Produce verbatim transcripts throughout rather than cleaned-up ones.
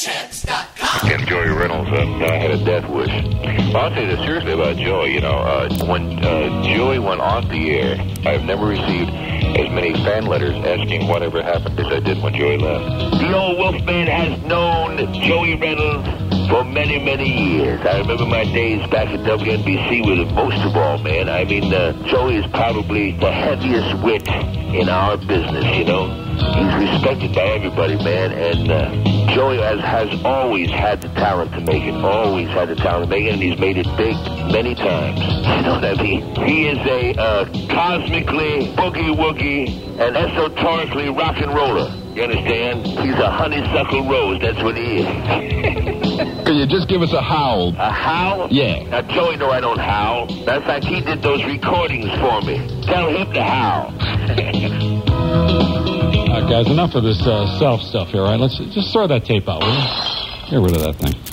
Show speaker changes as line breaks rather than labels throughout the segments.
chance dot com.
And Joey Reynolds uh, uh, had a death wish. Well, I'll say this seriously about Joey. You know, uh, when uh, Joey went off the air, I've never received as many fan letters asking whatever happened as I did when Joey left. The old Wolfman has known Joey Reynolds for many, many years. I remember my days back at W N B C with him most of all, man. I mean, uh, Joey is probably the heaviest wit in our business, you know. He's respected by everybody, man, and uh, Joey has, has always had the talent to make it, always had the talent to make it, and he's made it big many times. You know what I mean? He is a uh, cosmically boogie-woogie and esoterically rock and roller. You understand? He's a honeysuckle rose, that's what he is.
Can you just give us a howl?
A howl?
Yeah.
Now, Joey, no, I don't howl. Matter of fact, he did those recordings for me. Tell him to howl.
All right, guys, enough of this uh, self stuff here, all right? Let's just throw that tape out, will you? Get rid of that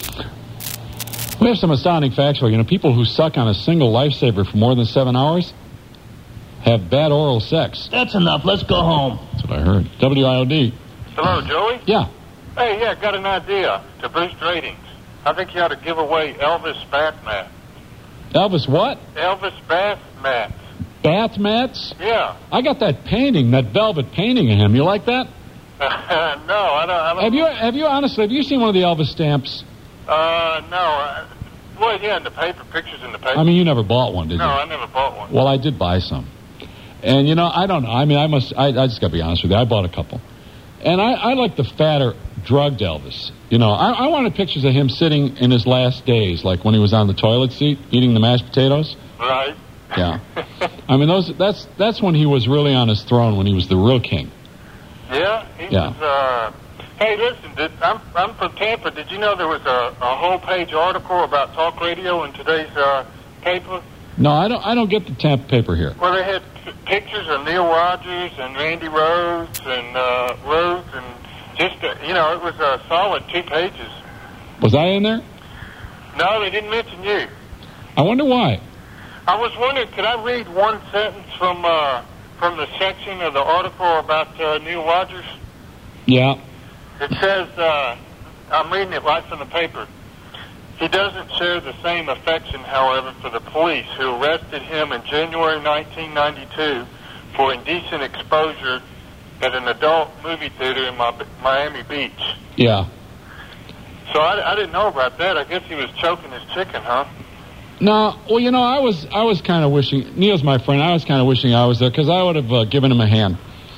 thing. We have some astounding facts for you. You know, people who suck on a single lifesaver for more than seven hours have bad oral sex.
That's enough. Let's go home.
That's what I heard. W I O D.
Hello, Joey?
Yeah.
Hey, yeah, got an idea to boost ratings. I think you ought to give away Elvis bath mat.
Elvis what?
Elvis bath mat.
Bath mats?
Yeah.
I got that painting, that velvet painting of him. You like that?
no, I don't. I don't
have you, have you, honestly, have you seen one of the Elvis stamps?
Uh, no. Uh, well, yeah, in the paper, pictures in the paper.
I mean, you never bought one, did
no,
you?
No, I never bought one.
Well, I did buy some. And, you know, I don't know. I mean, I must, I, I just got to be honest with you. I bought a couple. And I, I like the fatter, drugged Elvis. You know, I, I wanted pictures of him sitting in his last days, like when he was on the toilet seat eating the mashed potatoes.
Right.
Yeah. I mean, those that's that's when he was really on his throne, when he was the real king.
Yeah? He
yeah.
was, uh... Hey, listen, did, I'm, I'm from Tampa. Did you know there was a, a whole-page article about talk radio in today's uh, paper?
No, I don't I don't get the Tampa paper here.
Well, they had p- pictures of Neil Rogers and Randy Rhoads and uh, Rhodes and just, uh, you know, it was a solid two pages.
Was I in there?
No, they didn't mention you.
I wonder why.
I was wondering, could I read one sentence from uh, from the section of the article about uh, Neil Rogers?
Yeah.
It says, uh, I'm reading it right from the paper. He doesn't share the same affection, however, for the police who arrested him in January nineteen ninety-two for indecent exposure at an adult movie theater in Miami Beach.
Yeah.
So I, I didn't know about that. I guess he was choking his chicken, huh?
No, well, you know, I was I was kind of wishing, Neil's my friend, I was kind of wishing I was there, because I would have uh, given him a hand.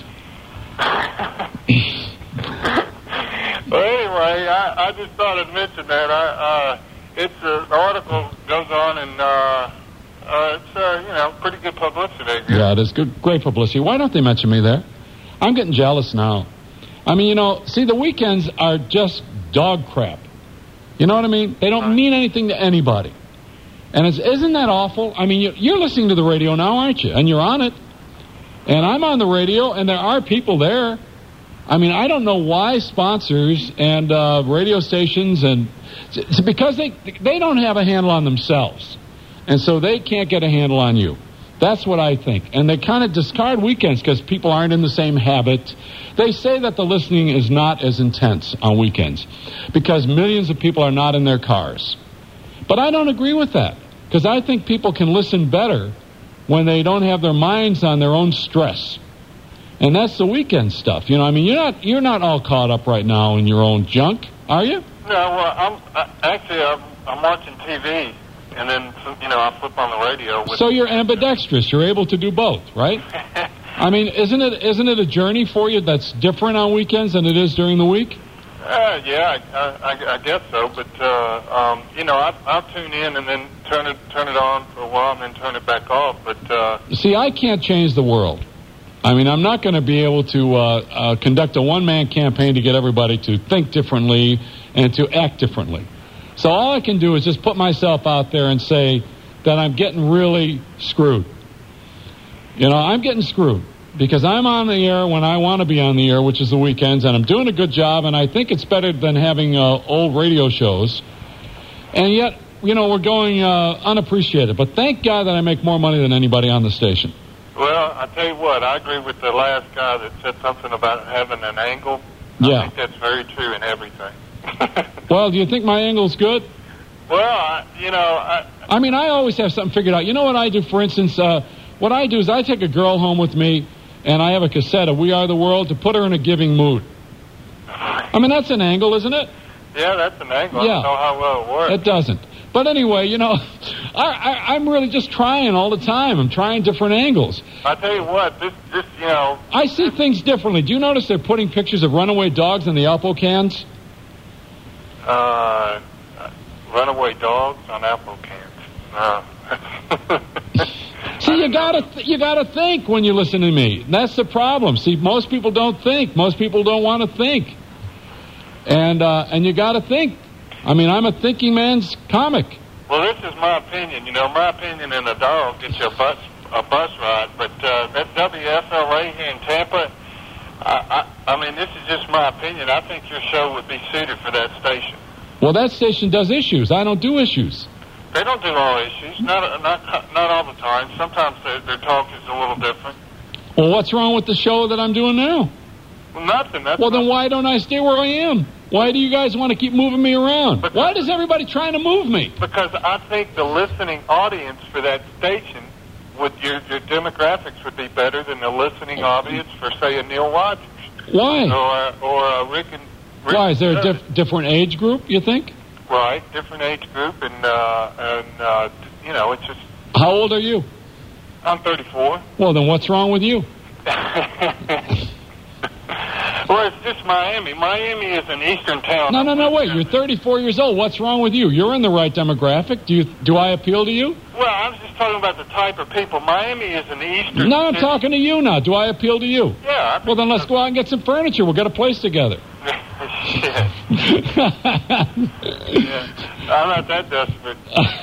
Well, anyway, I, I just thought I'd mention that. I, uh, it's uh, the article goes on, and uh, uh, it's, uh, you know, pretty good publicity, I guess.
Yeah, it is good, great publicity. Why don't they mention me there? I'm getting jealous now. I mean, you know, see, the weekends are just dog crap. You know what I mean? They don't mean anything to anybody. And it's, isn't that awful? I mean, you, you're listening to the radio now, aren't you? And you're on it. And I'm on the radio, and there are people there. I mean, I don't know why sponsors and uh, radio stations, and it's because they they don't have a handle on themselves. And so they can't get a handle on you. That's what I think. And they kind of discard weekends because people aren't in the same habit. They say that the listening is not as intense on weekends because millions of people are not in their cars. But I don't agree with that, because I think people can listen better when they don't have their minds on their own stress. And that's the weekend stuff. You know, I mean, you're not you're not all caught up right now in your own junk, are you?
No, well, I'm I, actually I'm, I'm watching T V, and then you know I flip on the radio. With
so you're ambidextrous. You're able to do both, right? I mean, isn't it isn't it a journey for you that's different on weekends than it is during the week?
Uh, yeah, I, I, I guess so. But uh, um, you know, I, I'll tune in and then turn it turn it on for a while and then turn it back off. But uh,
see, I can't change the world. I mean, I'm not going to be able to uh, uh, conduct a one-man campaign to get everybody to think differently and to act differently. So all I can do is just put myself out there and say that I'm getting really screwed. You know, I'm getting screwed because I'm on the air when I want to be on the air, which is the weekends, and I'm doing a good job, and I think it's better than having uh, old radio shows. And yet, you know, we're going uh, unappreciated. But thank God that I make more money than anybody on the station.
Well, I tell you what, I agree with the last guy that said something about having an angle.
Yeah.
I think that's very true in everything.
Well, do you think my angle's good?
Well, I, you know, I,
I mean, I always have something figured out. You know what I do, for instance? Uh, what I do is I take a girl home with me, and I have a cassette of We Are the World to put her in a giving mood. I mean, that's an angle, isn't it?
Yeah, that's an angle.
Yeah.
I don't know how well it works.
It doesn't. But anyway, you know, I, I, I'm really just trying all the time. I'm trying different angles.
I tell you what, this, this, you know...
I see things differently. Do you notice they're putting pictures of runaway dogs in the Alpo cans?
Uh, runaway dogs on Apple cans. No.
See, you gotta th- you gotta think when you listen to me. That's the problem. See, most people don't think. Most people don't want to think, and uh, and you gotta think. I mean, I'm a thinking man's comic.
Well, this is my opinion. You know, my opinion in a dog gets you a bus a bus ride, but uh, that W F L A here in Tampa. I, I, I mean, this is just my opinion. I think your show would be suited for that station.
Well, that station does issues. I don't do issues.
They don't do all issues. Not not not all the time. Sometimes their, their talk is a little different.
Well, what's wrong with the show that I'm doing now?
Well, nothing. That's
well, then
not...
why don't I stay where I am? Why do you guys want to keep moving me around?
Because,
why does everybody trying to move me?
Because I think the listening audience for that station, would your your demographics would be better than the listening audience for, say, a Neil Rogers.
Why?
Or or a Rick and Rick
Why is there a
Studd.
diff- different age group? You think?
Right, different age group, and uh, and uh, you know, it's just.
How old are you?
I'm thirty-four.
Well, then what's wrong with you?
Well, it's just Miami. Miami is an eastern town.
No, no, no, wait. You're thirty-four years old. What's wrong with you? You're in the right demographic. Do you? Do I appeal to you?
Well, I was just talking about the type of people. Miami is an eastern.
No, I'm
city.
talking to you now. Do I appeal to you?
Yeah. I think
Well, then let's go out and get some furniture. We'll get a place together.
yeah. yeah. I'm not that desperate.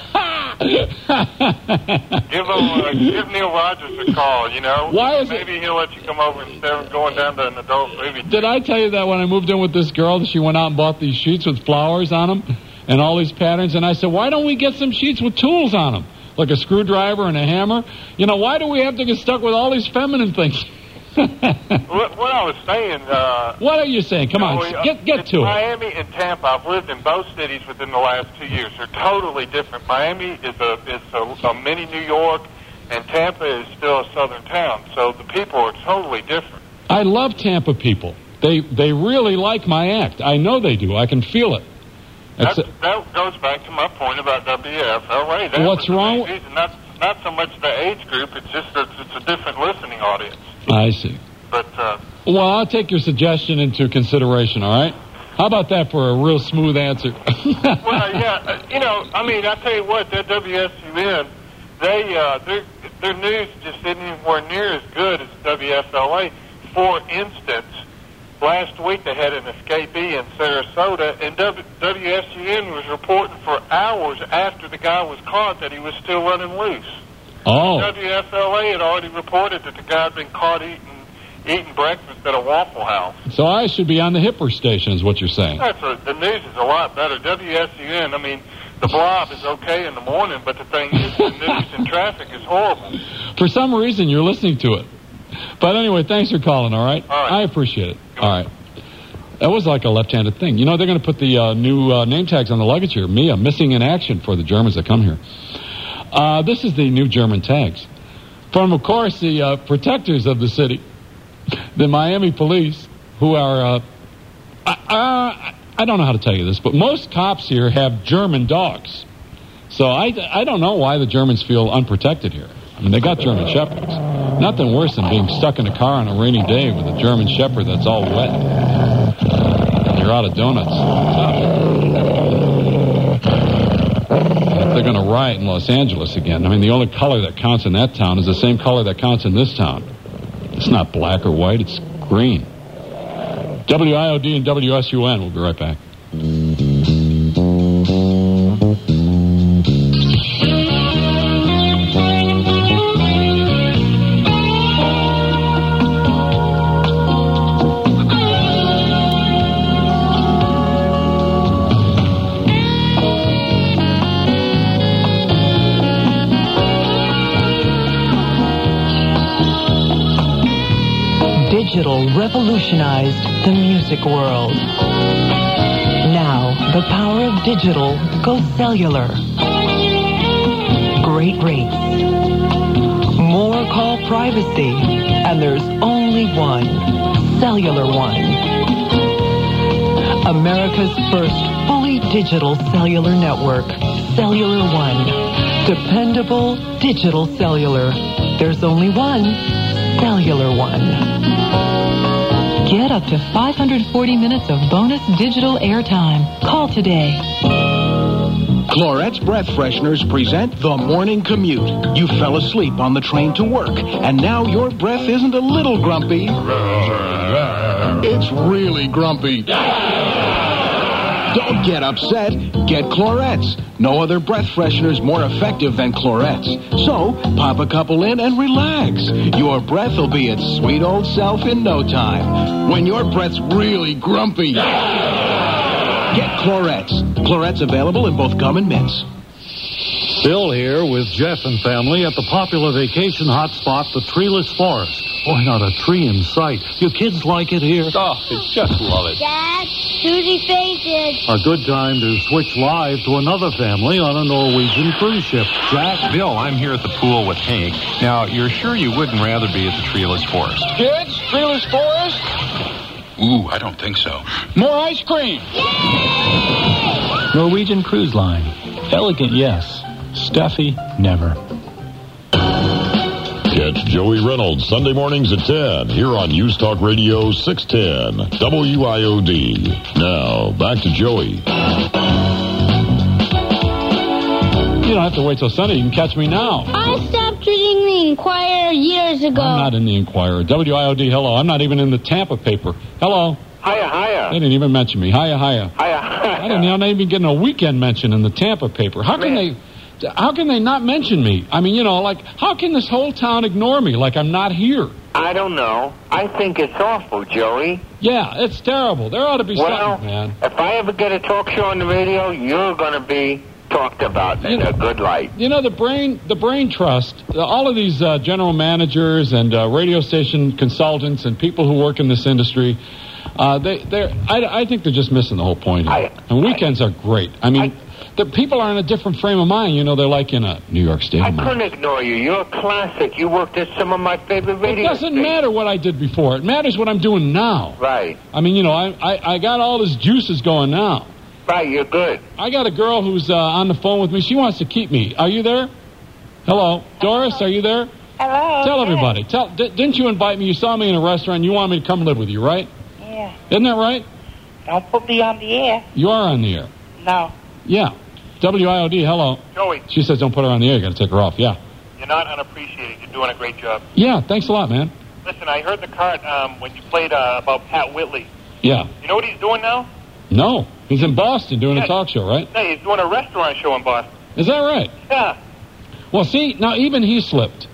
give, him, uh, give Neil Rogers a call, you know.
Why is
Maybe
it?
he'll let you come over instead of going down to an adult movie.
Did I tell you that when I moved in with this girl, she went out and bought these sheets with flowers on them and all these patterns, and I said, why don't we get some sheets with tools on them, like a screwdriver and a hammer? You know, why do we have to get stuck with all these feminine things?
what, what I was saying... Uh,
what are you saying? Come on,
you know,
get get
it's
to
Miami
it.
and Tampa. I've lived in both cities within the last two years. They're totally different. Miami is a is a, a mini New York, and Tampa is still a southern town. So the people are totally different.
I love Tampa people. They they really like my act. I know they do. I can feel it.
That's,
That's
that goes back to my point about W F L A. That
What's
was the
wrong?
main reason. Not not so much the age group. It's just that it's a different listening audience.
I see.
But uh,
Well, I'll take your suggestion into consideration, all right? How about that for a real smooth answer?
well, yeah, uh, you know, I mean, I tell you what, that W S U N, they uh, their their news just isn't anywhere near as good as W F L A. For instance, last week they had an escapee in Sarasota, and w- WSUN was reporting for hours after the guy was caught that he was still running loose.
Oh.
W F L A had already reported that the guy had been caught eating eating breakfast at a Waffle House.
So I should be on the hipper station is what you're saying.
That's a, the news is a lot better. W S U N, I mean, the blob is okay in the morning, but the thing is, the news and traffic is horrible.
For some reason, you're listening to it. But anyway, thanks for calling, all right?
All right.
I appreciate it. All right. That was like a left-handed thing. You know, they're going to put the uh, new uh, name tags on the luggage here. Mia, missing in action for the Germans that come here. Uh, this is the new German tags. From, of course, the uh, protectors of the city, the Miami police, who are, uh, I, I don't know how to tell you this, but most cops here have German dogs. So I, I don't know why the Germans feel unprotected here. I mean, they got German Shepherds. Nothing worse than being stuck in a car on a rainy day with a German Shepherd that's all wet. And you're out of donuts. They're going to riot in Los Angeles again. I mean, the only color that counts in that town is the same color that counts in this town. It's not black or white, it's green. W I O D and W S U N. We'll be right back.
Digital revolutionized the music world. Now, the power of digital, go cellular. Great rates. More call privacy, and there's only one, Cellular One. America's first fully digital cellular network, Cellular One. Dependable digital cellular. There's only one, Cellular One. Get up to five hundred forty minutes of bonus digital airtime. Call today.
Clorette's Breath Fresheners present The Morning Commute. You fell asleep on the train to work, and now your breath isn't a little grumpy.
It's really grumpy.
Don't get upset. Get Clorette's. No other breath freshener's more effective than Clorette's. So, pop a couple in and relax. Your breath will be its sweet old self in no time. When your breath's really grumpy, get Clorette's. Clorette's available in both gum and mints.
Bill here with Jeff and family at the popular vacation hotspot, the Treeless Forest. Boy, not a tree in sight. Your kids like it here?
Oh, they just love it.
Dad, Susie fainted.
A good time to switch live to another family on a Norwegian cruise ship. Jack?
Bill, I'm here at the pool with Hank. Now, you're sure you wouldn't rather be at the Treeless Forest?
Kids, Treeless Forest?
Ooh, I don't think so.
More ice cream.
Norwegian Cruise Line. Elegant, yes. Stuffy, never.
Catch Joey Reynolds Sunday mornings at ten here on News Talk Radio six ten W I O D. Now, back to Joey.
You don't have to wait till Sunday. You can catch me now.
I stopped reading the Inquirer years ago.
I'm not in the Inquirer. W I O D, hello. I'm not even in the Tampa paper. Hello.
Hiya, hiya.
They didn't even mention me. Hiya, hiya.
Hiya,
I didn't I'm not even getting a weekend mention in the Tampa paper. How can they... How can they not mention me? I mean, you know, like, how can this whole town ignore me like I'm not here?
I don't know. I think it's awful, Joey.
Yeah, it's terrible. There ought to be
well,
something, man.
If I ever get a talk show on the radio, you're going to be talked about in
you know,
a good light.
You know, the Brain the Brain Trust, all of these uh, general managers and uh, radio station consultants and people who work in this industry, uh, they, they're, I, I think they're just missing the whole point here. I, and weekends I, are great. I mean... I, The people are in a different frame of mind. You know, they're like in a New York State
I
of mind.
couldn't ignore you. You're a classic. You worked at some of my favorite radio
It doesn't
stations.
matter what I did before. It matters what I'm doing now.
Right.
I mean, you know, I, I, I got all this juices going now.
Right, you're good.
I got a girl who's uh, on the phone with me. She wants to keep me. Are you there? Hello? Doris, are you there?
Hello.
Tell everybody. Tell. D- didn't you invite me? You saw me in a restaurant. You want me to come live with you, right?
Yeah.
Isn't that right?
Don't put me on the air.
You are on the air.
No.
Yeah. W I O D, hello.
Joey.
She says don't put her on the air. You got to take her off. Yeah.
You're not unappreciated. You're doing a great job.
Yeah, thanks a lot, man.
Listen, I heard the cart um, when you played uh, about Pat Whitley.
Yeah.
You know what he's doing now?
No. He's in Boston doing
yeah.
a talk show, right?
No, he's doing a restaurant show in Boston.
Is that right?
Yeah.
Well, see, now even he slipped.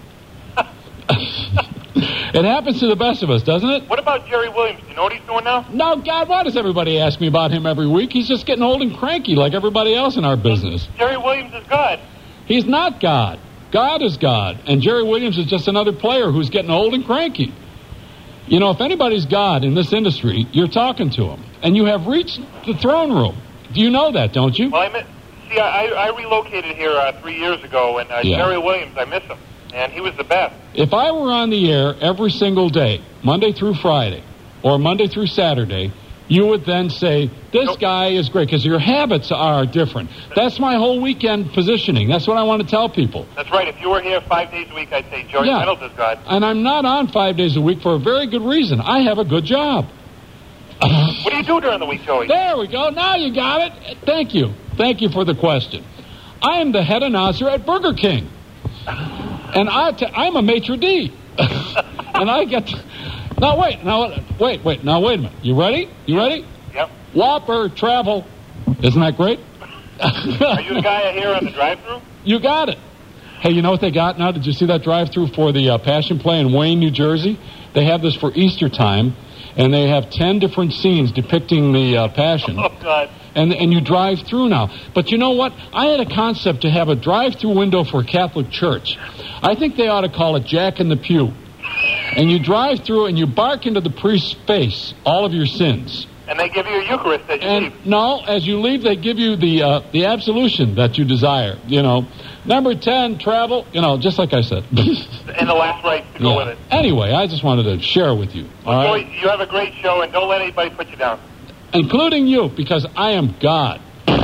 It happens to the best of us, doesn't it?
What about Jerry Williams? You know what he's doing now?
No, God, why does everybody ask me about him every week? He's just getting old and cranky like everybody else in our business.
Jerry Williams is God.
He's not God. God is God. And Jerry Williams is just another player who's getting old and cranky. You know, if anybody's God in this industry, you're talking to him. And you have reached the throne room. Do you know that, don't you?
Well, I miss, see, I, I relocated here uh, three years ago, and uh,
Yeah.
Jerry Williams, I miss him. And he was the best.
If I were on the air every single day, Monday through Friday, or Monday through Saturday, you would then say, this
nope.
guy is great, because your habits are different. That's my whole weekend positioning. That's what I want to tell people.
That's right. If you were here five days a week, I'd say Joey
Yeah.
Reynolds is God.
And I'm not on five days a week for a very good reason. I have a good job.
What do you do during the week, Joey?
There we go. Now you got it. Thank you. Thank you for the question. I am the head announcer at Burger King. And I t- I'm a maitre d'. And I get... To- now, wait. Now, wait, wait. Now, wait a minute. You ready? You ready?
Yep.
Whopper travel. Isn't that great?
Are you the guy here on the drive-thru?
You got it. Hey, you know what they got now? Did you see that drive-thru for the uh, Passion Play in Wayne, New Jersey? They have this for Easter time, and they have ten different scenes depicting the uh, Passion.
Oh, God.
And and you drive through now. But you know what? I had a concept to have a drive-through window for a Catholic church. I think they ought to call it Jack in the Pew. And you drive through and you bark into the priest's face all of your sins.
And they give you a Eucharist as you
And
leave.
no, as you leave, they give you the uh, the absolution that you desire. You know, number ten, travel. You know, just like I said.
And the last rites to go
Yeah.
with it.
Anyway, I just wanted to share with you. All
Well,
right?
Joey, you have a great show, and don't let anybody put you down.
Including you, because I am God.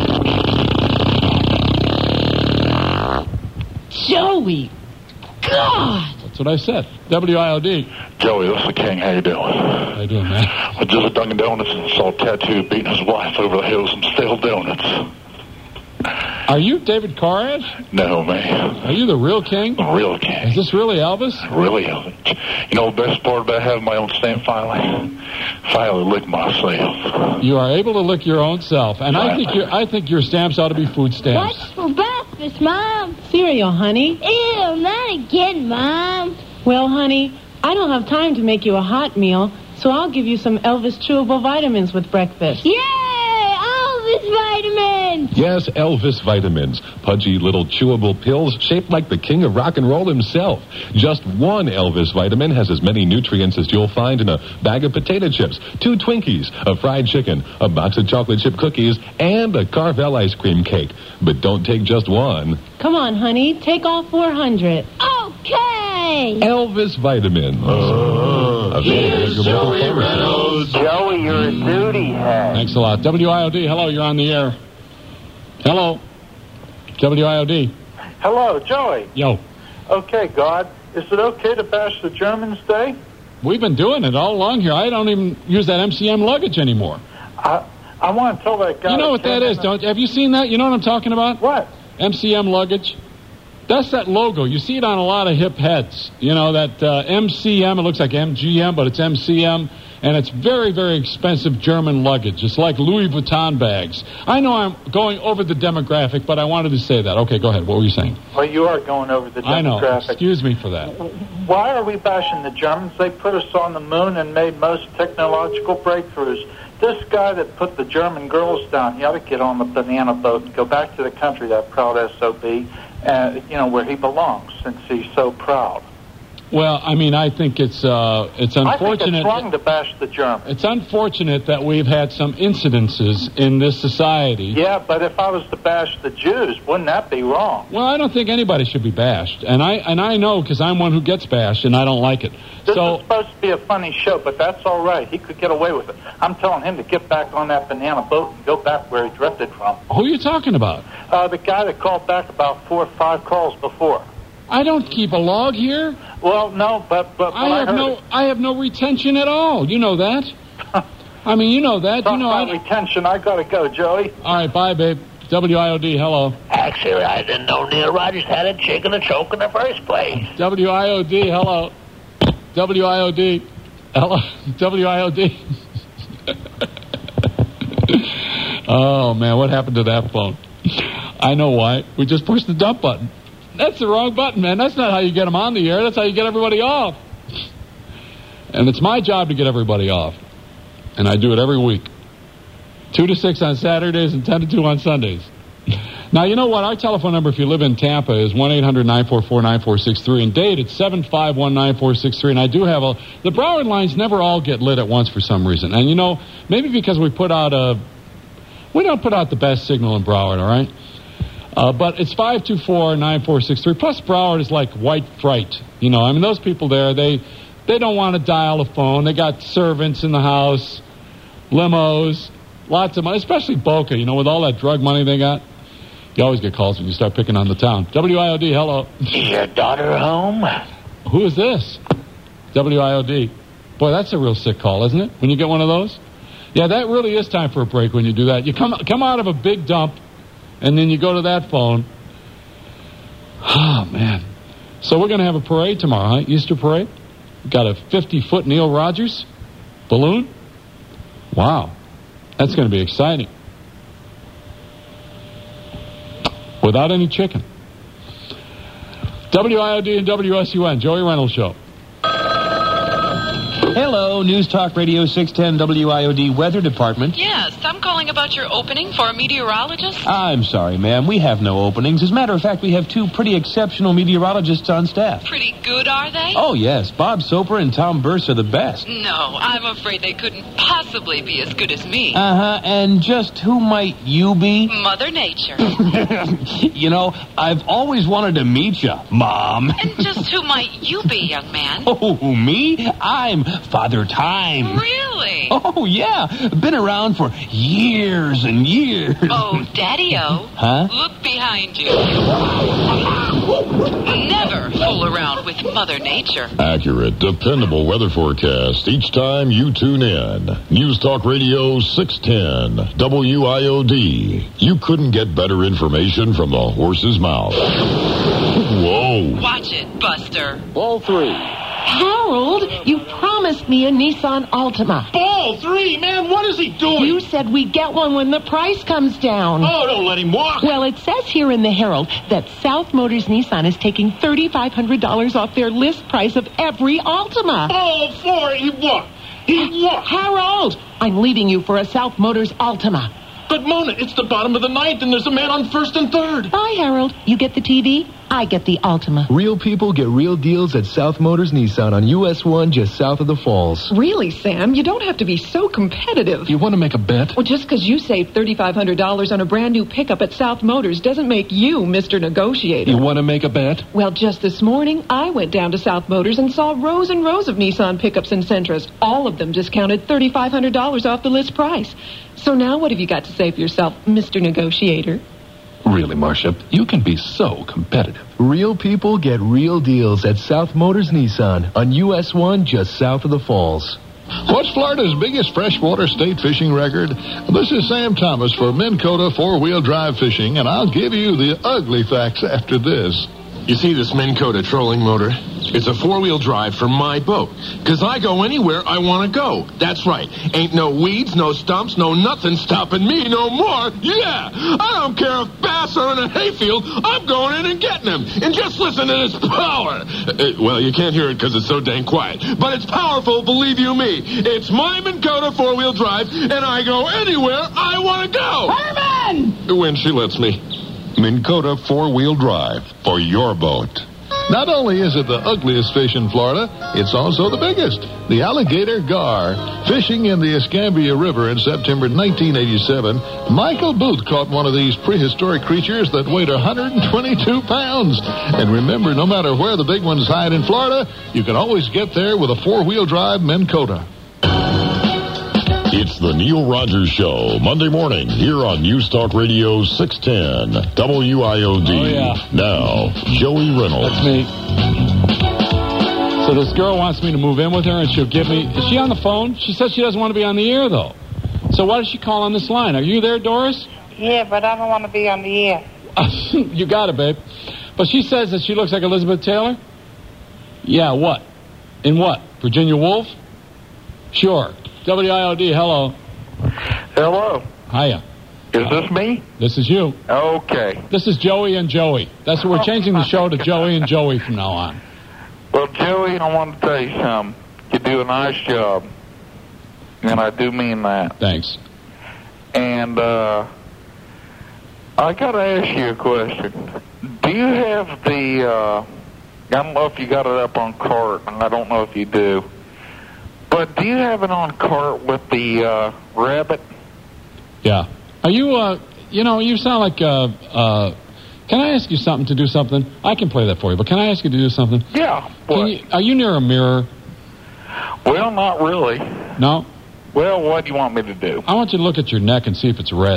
Joey. God.
That's what I said. W I O D.
Joey, this is the King. How you doing?
How you doing, man?
I just at Dunkin' Donuts and saw Tattoo beating his wife over the head with some stale donuts.
Are you David Koresh?
No, man.
Are you the real king?
The real king.
Is this really Elvis?
Really, Elvis. You know the best part about having my own stamp filing? Finally lick myself.
You are able to lick your own self, and I think your I think your stamps ought to be food stamps.
What's for breakfast, Mom?
Cereal, honey.
Ew, not again, Mom.
Well, honey, I don't have time to make you a hot meal, so I'll give you some Elvis chewable vitamins with breakfast.
Yay! Elvis vitamins!
Yes, Elvis vitamins. Pudgy little chewable pills shaped like the king of rock and roll himself. Just one Elvis vitamin has as many nutrients as you'll find in a bag of potato chips, two Twinkies, a fried chicken, a box of chocolate chip cookies, and a Carvel ice cream cake. But don't take just one.
Come on, honey, take all four hundred.
Okay!
Elvis vitamins.
Uh,
Here's
Joey Reynolds.
Joey, you're a duty head.
Thanks a lot. W I O D, hello, you're on the air. Hello. W I O D.
Hello, Joey.
Yo.
Okay, God, is it okay to bash the Germans Day?
We've been doing it all along here. I don't even use that M C M luggage anymore.
I I want to tell that guy.
You know what that is, don't you? Have you seen that? You know what I'm talking about?
What?
M C M luggage. That's that logo. You see it on a lot of hip heads. You know, that uh, M C M, it looks like M G M, but it's M C M, and it's very, very expensive German luggage. It's like Louis Vuitton bags. I know I'm going over the demographic, but I wanted to say that. Okay, go ahead. What were you saying?
Well, you are going over the demographic.
I know. Excuse me for that.
Why are we bashing the Germans? They put us on the moon and made most technological breakthroughs. This guy that put the German girls down, he ought to get on the banana boat and go back to the country, that proud S O B, uh, you know, where he belongs, since he's so proud.
Well, I mean, I think it's uh, it's unfortunate.
I think it's wrong to bash the Germans.
It's unfortunate that we've had some incidences in this society.
Yeah, but if I was to bash the Jews, wouldn't that be wrong?
Well, I don't think anybody should be bashed, and I and I know because I'm one who gets bashed, and I don't like it.
This
so
is supposed to be a funny show, but that's all right. He could get away with it. I'm telling him to get back on that banana boat and go back where he drifted from.
Who are you talking about?
Uh, the guy that called back about four or five calls before.
I don't keep a log here.
Well, no, but but, but
I have
I heard
no
it.
I have no retention at all. You know that. I mean, you know that.
Talk
you know
about
I,
retention. I gotta go, Joey.
All right, bye, babe. W I O D, hello.
Actually, I didn't know Neil Rogers had a chick in a choke in the first place.
W I O D, hello. W I O D, hello. W I O D. Oh man, what happened to that phone? I know why. We just pushed the dump button. That's the wrong button, man. That's not how you get them on the air. That's how you get everybody off. And it's my job to get everybody off. And I do it every week. two to six on Saturdays and ten to two on Sundays. Now, you know what? Our telephone number, if you live in Tampa, is one eight hundred nine four four nine four six three. And Dade, it's seven five one nine four six three. And I do have a... The Broward lines never all get lit at once for some reason. And, you know, maybe because we put out a... We don't put out the best signal in Broward, all right? Uh, but it's five two four nine four six three. Plus, Broward is like white fright. You know, I mean, those people there, they they don't want to dial a phone. They got servants in the house, limos, lots of money, especially Boca, you know, with all that drug money they got. You always get calls when you start picking on the town. W I O D, hello.
Is your daughter home?
Who is this? W I O D. Boy, that's a real sick call, isn't it? When you get one of those? Yeah, that really is time for a break when you do that. You come come out of a big dump, and then you go to that phone. Oh, man. So we're going to have a parade tomorrow, huh? Easter parade. We've got a fifty-foot Neil Rogers balloon. Wow. That's going to be exciting. Without any chicken. W I O D and W S U N, Joey Reynolds Show.
Hello, News Talk Radio six ten W I O D Weather Department.
Yes, I'm calling about your opening for a meteorologist.
I'm sorry, ma'am. We have no openings. As a matter of fact, we have two pretty exceptional meteorologists on staff.
Pretty good, are they?
Oh, yes. Bob Soper and Tom Burse are the best.
No, I'm afraid they couldn't possibly be as good as me.
Uh-huh. And just who might you be?
Mother Nature.
You know, I've always wanted to meet you, Mom.
And just who might you be, young man?
Oh, me? I'm Father Time.
Really?
Oh, yeah. Been around for years and years.
Oh, Daddy-O.
Huh?
Look behind you. Never fool around with Mother Nature.
Accurate, dependable weather forecast each time you tune in. News Talk Radio six ten, W I O D. You couldn't get better information from the horse's mouth. Whoa.
Watch it, Buster.
Ball three.
Harold, you promised me a Nissan Altima.
Ball three, man, what is he doing?
You said we'd get one when the price comes down.
Oh, don't let him walk.
Well, it says here in the Herald that South Motors Nissan is taking three thousand five hundred dollars off their list price of every Altima.
Ball four, he what? He what?
Harold, I'm leaving you for a South Motors Altima.
But, Mona, it's the bottom of the ninth, and there's a man on first and third.
Bye, Harold. You get the T V, I get the Altima.
Real people get real deals at South Motors Nissan on U S one just south of the Falls.
Really, Sam? You don't have to be so competitive.
You want to make a bet?
Well, just because you saved three thousand five hundred dollars on a brand new pickup at South Motors doesn't make you Mister Negotiator.
You want to make a bet?
Well, just this morning, I went down to South Motors and saw rows and rows of Nissan pickups and Sentras. All of them discounted three thousand five hundred dollars off the list price. So now what have you got to say for yourself, Mister Negotiator?
Really, Marcia, you can be so competitive.
Real people get real deals at South Motors Nissan on U S one just south of the Falls.
What's Florida's biggest freshwater state fishing record? This is Sam Thomas for Minn Kota four-wheel drive fishing, and I'll give you the ugly facts after this.
You see this Minn Kota trolling motor? It's a four-wheel drive for my boat. Because I go anywhere I want to go. That's right. Ain't no weeds, no stumps, no nothing stopping me no more. Yeah! I don't care if bass are in a hayfield. I'm going in and getting them. And just listen to this power. Uh, well, you can't hear it because it's so dang quiet. But it's powerful, believe you me. It's my Minn Kota four-wheel drive, and I go anywhere I want to go.
Herman!
When she lets me.
Minn Kota four-wheel drive for your boat. Not only is it the ugliest fish in Florida, it's also the biggest. The alligator gar. Fishing in the Escambia River in September nineteen eighty-seven, Michael Booth caught one of these prehistoric creatures that weighed one hundred twenty-two pounds. And remember, no matter where the big ones hide in Florida, you can always get there with a four-wheel drive Minn Kota.
It's the Neil Rogers Show, Monday morning, here on News Talk Radio six ten, W I O D.
Oh, yeah.
Now, Joey Reynolds.
That's me. So this girl wants me to move in with her, and she'll give me... Is she on the phone? She says she doesn't want to be on the air, though. So why does she call on this line? Are you there, Doris?
Yeah, but I don't want to be on the air.
You got it, babe. But she says that she looks like Elizabeth Taylor? Yeah, what? In what? Virginia Woolf? Sure. W I O D, hello.
Hello.
Hiya.
Is this me?
This is you.
Okay.
This is Joey and Joey. That's what we're changing the show to Joey and Joey from now on.
Well, Joey, I want to tell you something. You do a nice job. And I do mean that.
Thanks.
And, uh, I got to ask you a question. Do you have the, uh, I don't know if you got it up on cart, and I don't know if you do. But do you have it on cart with the uh, rabbit?
Yeah. Are you, uh, you know, you sound like, uh, uh, can I ask you something to do something? I can play that for you, but can I ask you to do something?
Yeah.
Can you, are you near a mirror?
Well, not really.
No?
Well, what do you want me to do?
I want you to look at your neck and see if it's red.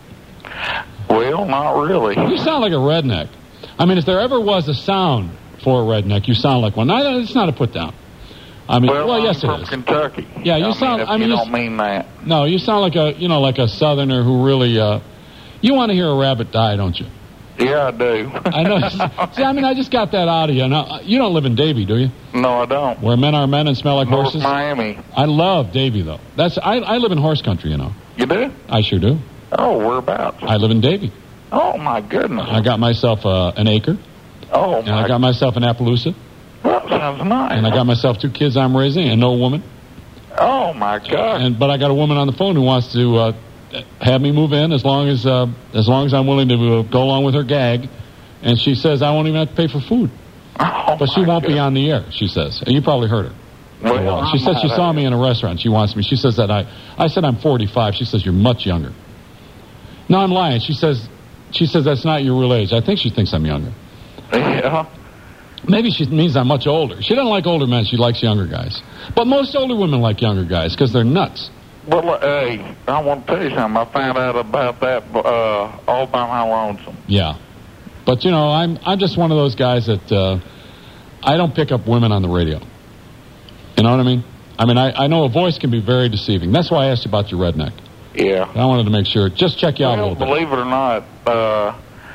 Well, not really.
You sound like a redneck. I mean, if there ever was a sound for a redneck, you sound like one. No, it's not a put down. I mean,
well,
well
I'm
yes,
from
it is.
Kentucky.
Yeah, you
I
sound.
Mean, if
I mean,
you
you
don't mean that.
No, you sound like a, you know, like a Southerner who really. Uh, you want to hear a rabbit die, don't you?
Yeah, I do.
I know. See, I mean, I just got that out of you. Now, you don't live in Davie, do you?
No, I don't.
Where men are men and smell like
North
horses.
Miami.
I love Davie, though. That's I. I live in horse country, you know.
You do?
I sure do.
Oh, whereabouts?
I live in Davie.
Oh my goodness.
I got myself uh, an acre.
Oh
and
my.
I got myself an Appaloosa.
That sounds nice.
And I got myself two kids I'm raising and no woman.
Oh, my God.
And But I got a woman on the phone who wants to uh, have me move in as long as uh, as long as I'm willing to uh, go along with her gag. And she says I won't even have to pay for food.
Oh,
but she won't God. be on the air, she says. And you probably heard her.
Well,
she said she saw me in a restaurant. She wants me. She says that I... I said I'm forty-five. She says you're much younger. No, I'm lying. She says she says that's not your real age. I think she thinks I'm younger.
Yeah.
Maybe she means I'm much older. She doesn't like older men. She likes younger guys. But most older women like younger guys because they're nuts.
Well, hey, I want to tell you something. I found out about that uh, all by my lonesome.
Yeah. But, you know, I'm I'm just one of those guys that uh, I don't pick up women on the radio. You know what I mean? I mean, I, I know a voice can be very deceiving. That's why I asked you about your redneck.
Yeah.
I wanted to make sure. Just check you out
well,
a little bit.
Believe it or not, uh,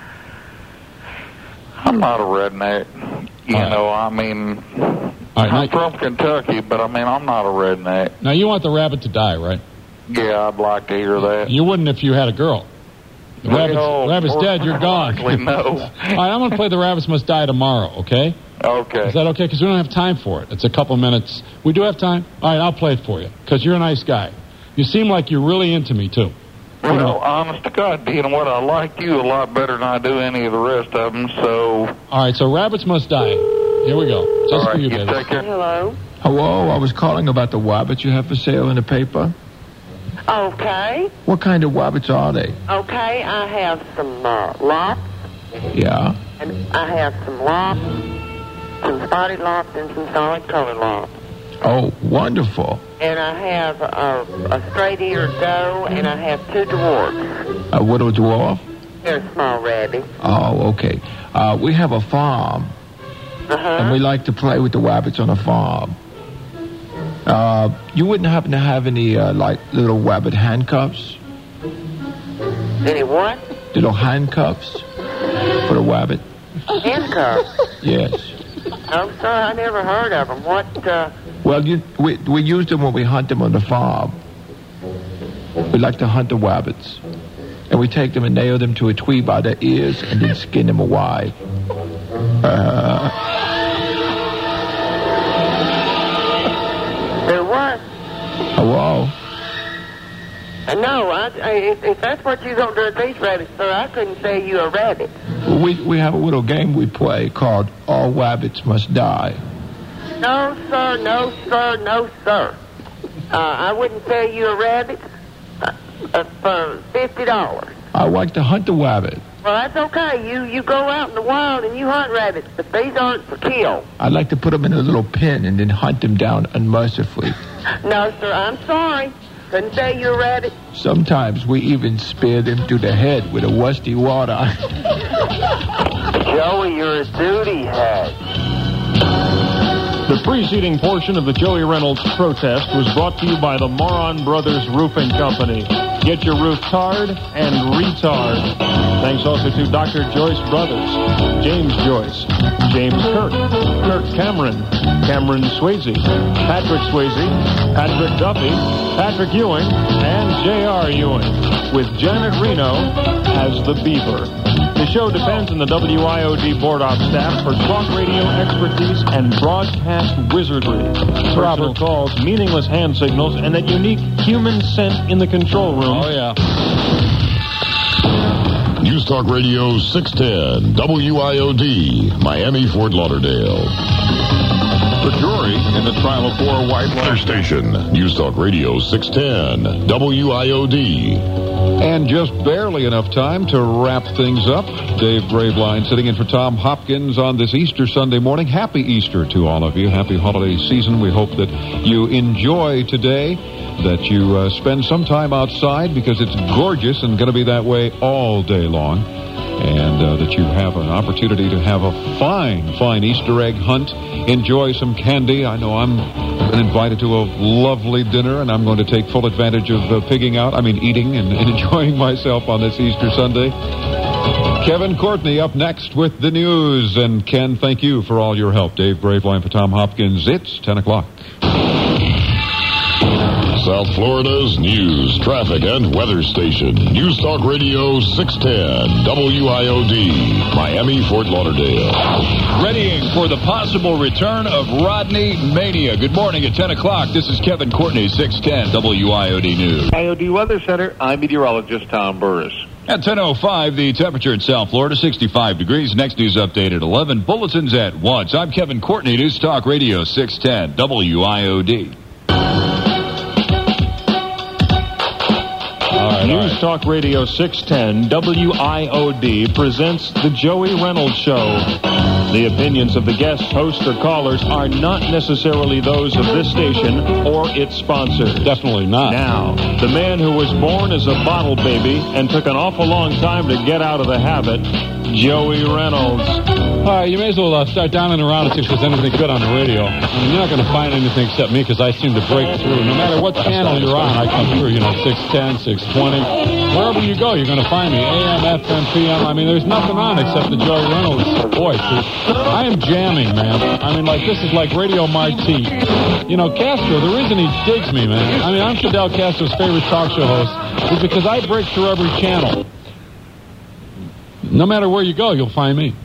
I'm not a redneck. You right. know, I mean, right, I'm now, from Kentucky, but I mean, I'm not a redneck.
Now, you want the rabbit to die, right?
Yeah, I'd like to hear that.
You wouldn't if you had a girl. The
well,
rabbit's, rabbit's dead, you're gone.
No.
All right, I'm going to play The Rabbits Must Die tomorrow, okay?
Okay.
Is that okay? Because we don't have time for it. It's a couple minutes. We do have time? All right, I'll play it for you because you're a nice guy. You seem like you're really into me, too.
Well, you know, honest to God, you know what? I like you a lot better than I do any of the rest of them, so...
All right, so Rabbits Must Die. Here we go. Just
All right,
for you,
you
baby.
Take care.
Hello?
Hello, I was calling about the wabbits you have for sale in the paper.
Okay.
What kind of wabbits are they?
Okay, I have some uh, lops.
Yeah?
And I have some lops, some spotted lops, and some solid color lops.
Oh, wonderful.
And I have a, a straight-eared doe, and I have two dwarfs.
A widow dwarf?
They're small rabbits.
Oh, okay. Uh, we have a farm,
uh-huh.
and we like to play with the wabbits on a farm. Uh, you wouldn't happen to have any, uh, like, little wabbit handcuffs?
Any what?
Little handcuffs for the wabbit?
Handcuffs?
Yes.
No, sir, I never heard of them. What, uh...
Well, you, we, we use them when we hunt them on the farm. We like to hunt the wabbits. And we take them and nail them to a tree by their ears and then skin them alive. Uh...
There what?
Hello?
Uh, no, I, I, if, if that's what you're going to do with these rabbits, sir, I couldn't say you a rabbit.
We, we have a little game we play called All Wabbits Must Die.
No, sir, no, sir, no, sir. Uh, I wouldn't sell you a rabbit uh, uh, for fifty dollars.
I like to hunt the wabbit.
Well, that's okay. You you go out in the wild and you hunt rabbits, but these aren't for kill.
I like to put them in a little pen and then hunt them down unmercifully.
No, sir, I'm sorry. Couldn't say you a rabbit.
Sometimes we even spear them through the head with a rusty water.
Joey, you're a duty head.
The preceding portion of the Joey Reynolds protest was brought to you by the Moron Brothers Roofing Company. Get your roof tarred and retard. Thanks also to Doctor Joyce Brothers, James Joyce, James Kirk, Kirk Cameron, Cameron Swayze, Patrick Swayze, Patrick Duffy, Patrick Ewing, and J R Ewing, with Janet Reno as the Beaver. The show depends on the W I O D board op staff for talk radio expertise and broadcast wizardry. Personal calls, meaningless hand signals, and that unique human scent in the control room.
Oh, yeah.
News Talk Radio six ten, W I O D, Miami, Fort Lauderdale.
The jury in the trial of four white
Fire station, News Talk Radio six ten, W I O D.
And just barely enough time to wrap things up. Dave Graveline sitting in for Tom Hopkins on this Easter Sunday morning. Happy Easter to all of you. Happy holiday season. We hope that you enjoy today, that you uh, spend some time outside because it's gorgeous and going to be that way all day long. And uh, that you have an opportunity to have a fine, fine Easter egg hunt. Enjoy some candy. I know I'm been invited to a lovely dinner, and I'm going to take full advantage of uh, pigging out. I mean, eating and, and enjoying myself on this Easter Sunday. Kevin Courtney up next with the news. And Ken, thank you for all your help. Dave Graveline for Tom Hopkins. It's ten o'clock.
South Florida's news, traffic, and weather station. News Talk Radio six ten, W I O D, Miami, Fort Lauderdale.
Readying for the possible return of Rodney Mania. Good morning at ten o'clock. This is Kevin Courtney, six ten, W I O D News.
I O D Weather Center, I'm meteorologist Tom Burris.
At ten oh five, the temperature in South Florida, sixty-five degrees. Next news update at eleven. Bulletins at once. I'm Kevin Courtney, News Talk Radio six ten, W I O D.
All right,
News
all right.
Talk Radio six ten, W I O D, presents The Joey Reynolds Show. The opinions of the guests, hosts, or callers are not necessarily those of this station or its sponsors.
Definitely not.
Now, the man who was born as a bottle baby and took an awful long time to get out of the habit, Joey Reynolds.
All right, you may as well uh, start down and around and see if there's anything good on the radio. I mean, you're not going to find anything except me because I seem to break through. No matter what channel you're on, I come through, you know, six ten, six twenty. Wherever you go, you're going to find me. A M, F M, P M. I mean, there's nothing on except the Joey Reynolds voice. I am jamming, man. I mean, like, this is like Radio Marti. You know, Castro, the reason he digs me, man, I mean, I'm Fidel Castro's favorite talk show host, is because I break through every channel. No matter where you go, you'll find me.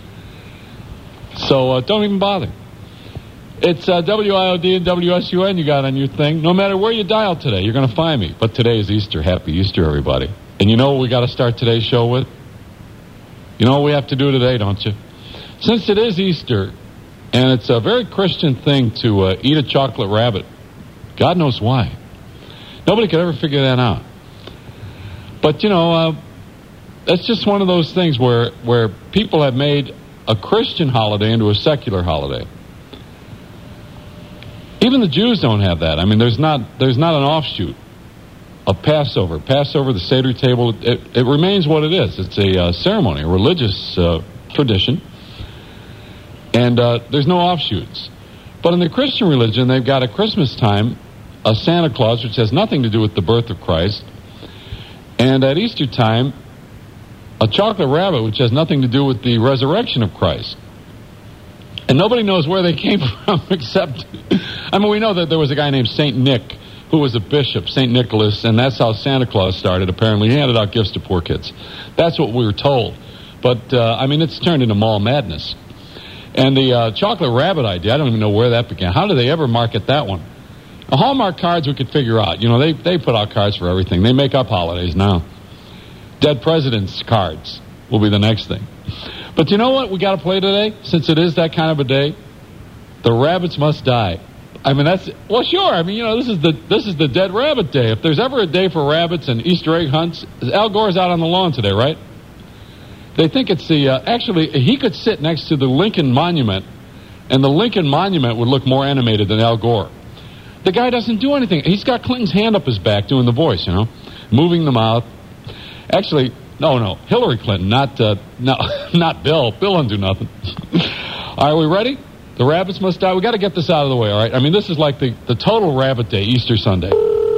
So uh, don't even bother. It's uh, W I O D and W S U N you got on your thing. No matter where you dial today, you're going to find me. But today is Easter. Happy Easter, everybody. And you know what we got to start today's show with? You know what we have to do today, don't you? Since it is Easter, and it's a very Christian thing to uh, eat a chocolate rabbit, God knows why. Nobody could ever figure that out. But, you know, uh, that's just one of those things where, where people have made a Christian holiday into a secular holiday. Even the Jews don't have that. I mean, there's not there's not an offshoot of Passover. Passover, the Seder table, it, it remains what it is. It's a uh, ceremony, a religious uh, tradition. And uh, there's no offshoots. But in the Christian religion, they've got a Christmas time, a Santa Claus, which has nothing to do with the birth of Christ. And at Easter time, a chocolate rabbit, which has nothing to do with the resurrection of Christ. And nobody knows where they came from except, I mean, we know that there was a guy named Saint Nick who was a bishop, Saint Nicholas, and that's how Santa Claus started, apparently. He handed out gifts to poor kids. That's what we were told. But, uh, I mean, it's turned into mall madness. And the uh, chocolate rabbit idea, I don't even know where that began. How did they ever market that one? The Hallmark cards we could figure out. You know, they, they put out cards for everything. They make up holidays now. Dead presidents cards will be the next thing. But you know what we got to play today? Since it is that kind of a day, the rabbits must die. I mean, that's, well, sure. I mean, you know, this is the this is the Dead Rabbit Day. If there's ever a day for rabbits and Easter egg hunts, Al Gore's out on the lawn today, right? They think it's the, uh, actually, he could sit next to the Lincoln Monument, and the Lincoln Monument would look more animated than Al Gore. The guy doesn't do anything. He's got Clinton's hand up his back doing the voice, you know, moving the mouth. Actually, no, no, Hillary Clinton, not, uh, no, not Bill. Bill don't do nothing. All right, we ready? The rabbits must die. We got to get this out of the way, all right? I mean, this is like the, the total rabbit day, Easter Sunday.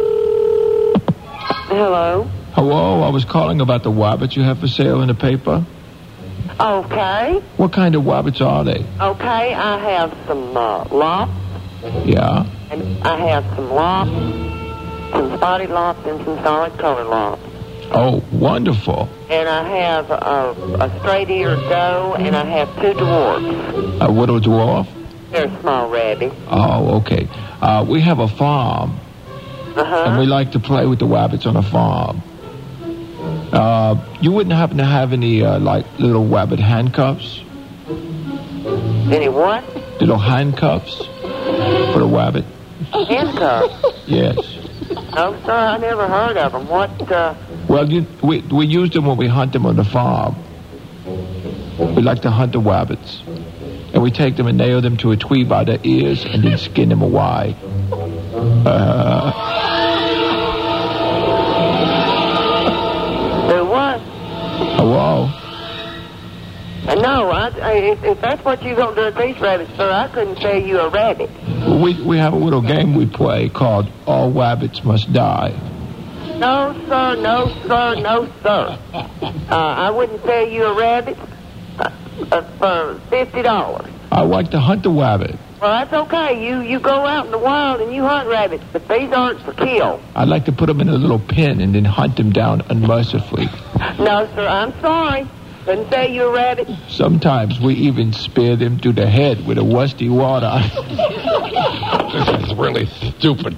Hello?
Hello, I was calling about the wabbits you have for sale in the paper.
Okay.
What kind of wabbits are they?
Okay, I have some uh, lops.
Yeah.
And I have some lops, some spotted lops, and some solid color lops.
Oh, wonderful.
And I have a, a straight-eared doe, and I have two dwarfs.
A widow dwarf?
They're small rabbits.
Oh, okay. Uh, we have a farm,
Uh-huh.
and we like to play with the wabbits on a farm. Uh, you wouldn't happen to have any, uh, like, little wabbit handcuffs?
Any what?
Little handcuffs for the wabbit?
Handcuffs?
Yes.
No, sir, I never heard of them. What, uh...
Well, you, we, we use them when we hunt them on the farm. We like to hunt the wabbits. And we take them and nail them to a tree by their ears and then skin them away. Uh...
Do what?
Hello?
Uh, no, I, I, if, if that's what you're going to do with these rabbits, sir, I couldn't sell you a rabbit.
We, we have a little game we play called All Wabbits Must Die.
No, sir, no, sir, no, sir. Uh, I wouldn't sell you a rabbit uh, uh, for fifty dollars.
I like to hunt the wabbit.
Well, that's okay. You you go out in the wild and you hunt rabbits, but these aren't for kill.
I'd like to put them in a little pen and then hunt them down unmercifully.
No, sir, I'm sorry. Couldn't say you're a rabbit.
Sometimes we even spear them through the head with a rusty water.
This is really stupid.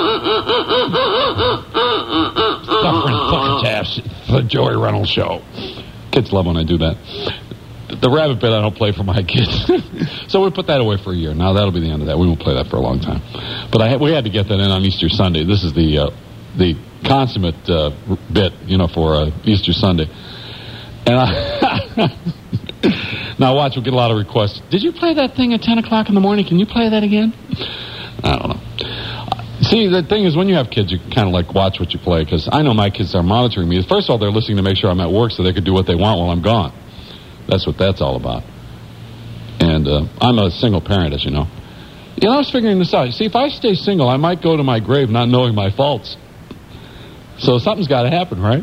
Suffering fucktash for the Joey Reynolds show. Kids love when I do that. The rabbit bit I don't play for my kids. So we put that away for a year. Now that'll be the end of that. We won't play that for a long time. But I we had to get that in on Easter Sunday. This is the uh, the consummate uh, bit, you know, for uh, Easter Sunday. And I now watch, we'll get a lot of requests. Did you play that thing at ten o'clock in the morning? Can you play that again? I don't know. See, the thing is, when you have kids, you kind of like watch what you play, because I know my kids are monitoring me. First of all, they're listening to make sure I'm at work so they can do what they want while I'm gone. That's what that's all about. And uh, I'm a single parent, as you know. You know, I was figuring this out. See, if I stay single, I might go to my grave not knowing my faults. So something's got to happen, right?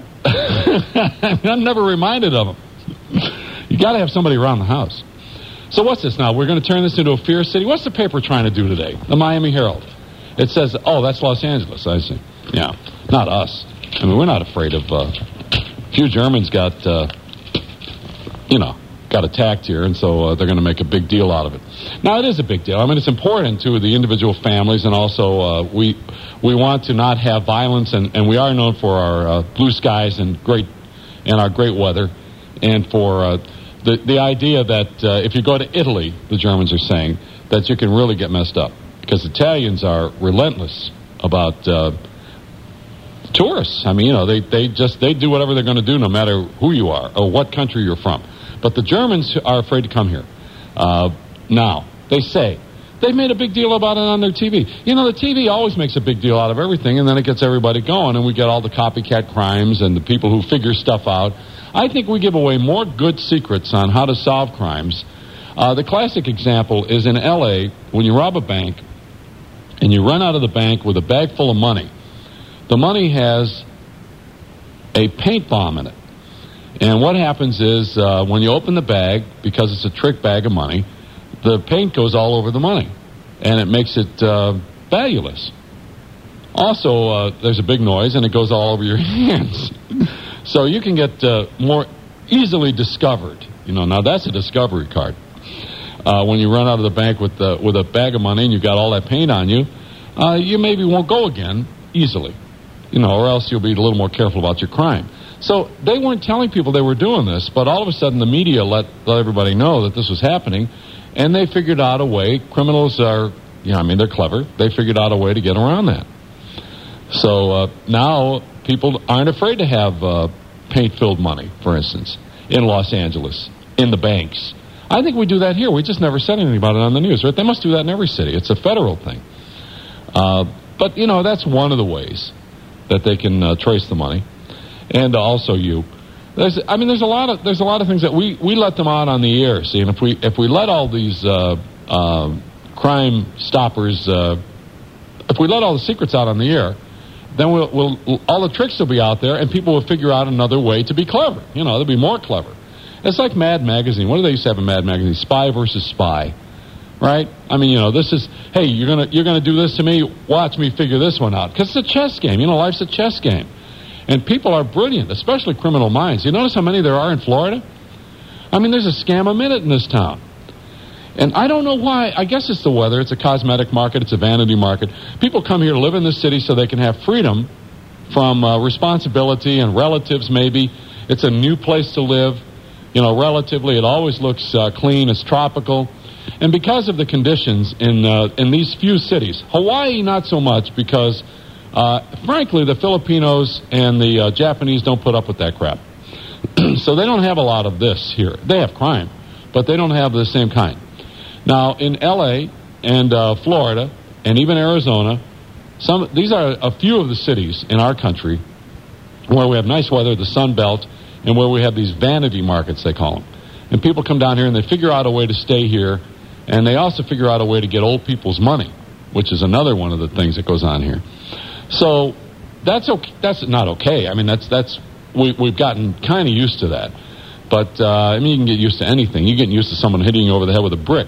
I'm never reminded of them. You got to have somebody around the house. So what's this now? We're going to turn this into a fear city? What's the paper trying to do today? The Miami Herald. It says, oh, that's Los Angeles. I see. Yeah, not us. I mean, we're not afraid of... Uh, a few Germans got, uh, you know, got attacked here, and so uh, they're going to make a big deal out of it. Now, it is a big deal. I mean, it's important to the individual families, and also uh, we we want to not have violence, and, and we are known for our uh, blue skies and great and our great weather, and for uh, the the idea that uh, if you go to Italy, the Germans are saying, that you can really get messed up, because Italians are relentless about uh, tourists. I mean, you know, they, they just they do whatever they're going to do, no matter who you are or what country you're from. But the Germans are afraid to come here. Uh, now, they say. They've made a big deal about it on their T V. You know, the T V always makes a big deal out of everything, and then it gets everybody going, and we get all the copycat crimes and the people who figure stuff out. I think we give away more good secrets on how to solve crimes. Uh, the classic example is in L A, when you rob a bank, and you run out of the bank with a bag full of money. The money has a paint bomb in it. And what happens is, uh, when you open the bag, because it's a trick bag of money, the paint goes all over the money, and it makes it uh, valueless. Also, uh, there's a big noise, and it goes all over your hands. So you can get uh, more easily discovered. You know, now that's a discovery card. Uh, when you run out of the bank with uh, with a bag of money and you've got all that paint on you, uh, you maybe won't go again easily. You know, or else you'll be a little more careful about your crime. So they weren't telling people they were doing this, but all of a sudden the media let, let everybody know that this was happening, and they figured out a way. Criminals are, you know, I mean, they're clever. They figured out a way to get around that. So uh, now people aren't afraid to have uh, paint-filled money, for instance, in Los Angeles, in the banks. I think we do that here. We just never said anything about it on the news, right? They must do that in every city. It's a federal thing. Uh, but, you know, that's one of the ways that they can uh, trace the money. And also you. There's, I mean, there's a lot of there's a lot of things that we, we let them out on the air. See, and if we if we let all these uh, uh, crime stoppers, uh, if we let all the secrets out on the air, then we'll, we'll all the tricks will be out there, and people will figure out another way to be clever. You know, they'll be more clever. It's like Mad Magazine. What do they used to have in Mad Magazine? Spy versus spy, right? I mean, you know, this is, hey, you're gonna you're gonna do this to me. Watch me figure this one out, because it's a chess game. You know, life's a chess game. And people are brilliant, especially criminal minds. You notice how many there are in Florida? I mean, there's a scam a minute in this town. And I don't know why. I guess it's the weather. It's a cosmetic market. It's a vanity market. People come here to live in this city so they can have freedom from uh, responsibility and relatives, maybe. It's a new place to live. You know, relatively, it always looks uh, clean. It's tropical. And because of the conditions in uh, in these few cities, Hawaii not so much, because... Uh, frankly, the Filipinos and the uh, Japanese don't put up with that crap. So they don't have a lot of this here. They have crime, but they don't have the same kind. Now, in L A and uh, Florida and even Arizona, some these are a few of the cities in our country where we have nice weather, the Sun Belt, and where we have these vanity markets, they call them. And people come down here and they figure out a way to stay here, and they also figure out a way to get old people's money, which is another one of the things that goes on here. So that's okay. That's not okay. I mean, that's that's we, we've gotten kind of used to that. But uh, I mean, you can get used to anything. You're getting used to someone hitting you over the head with a brick.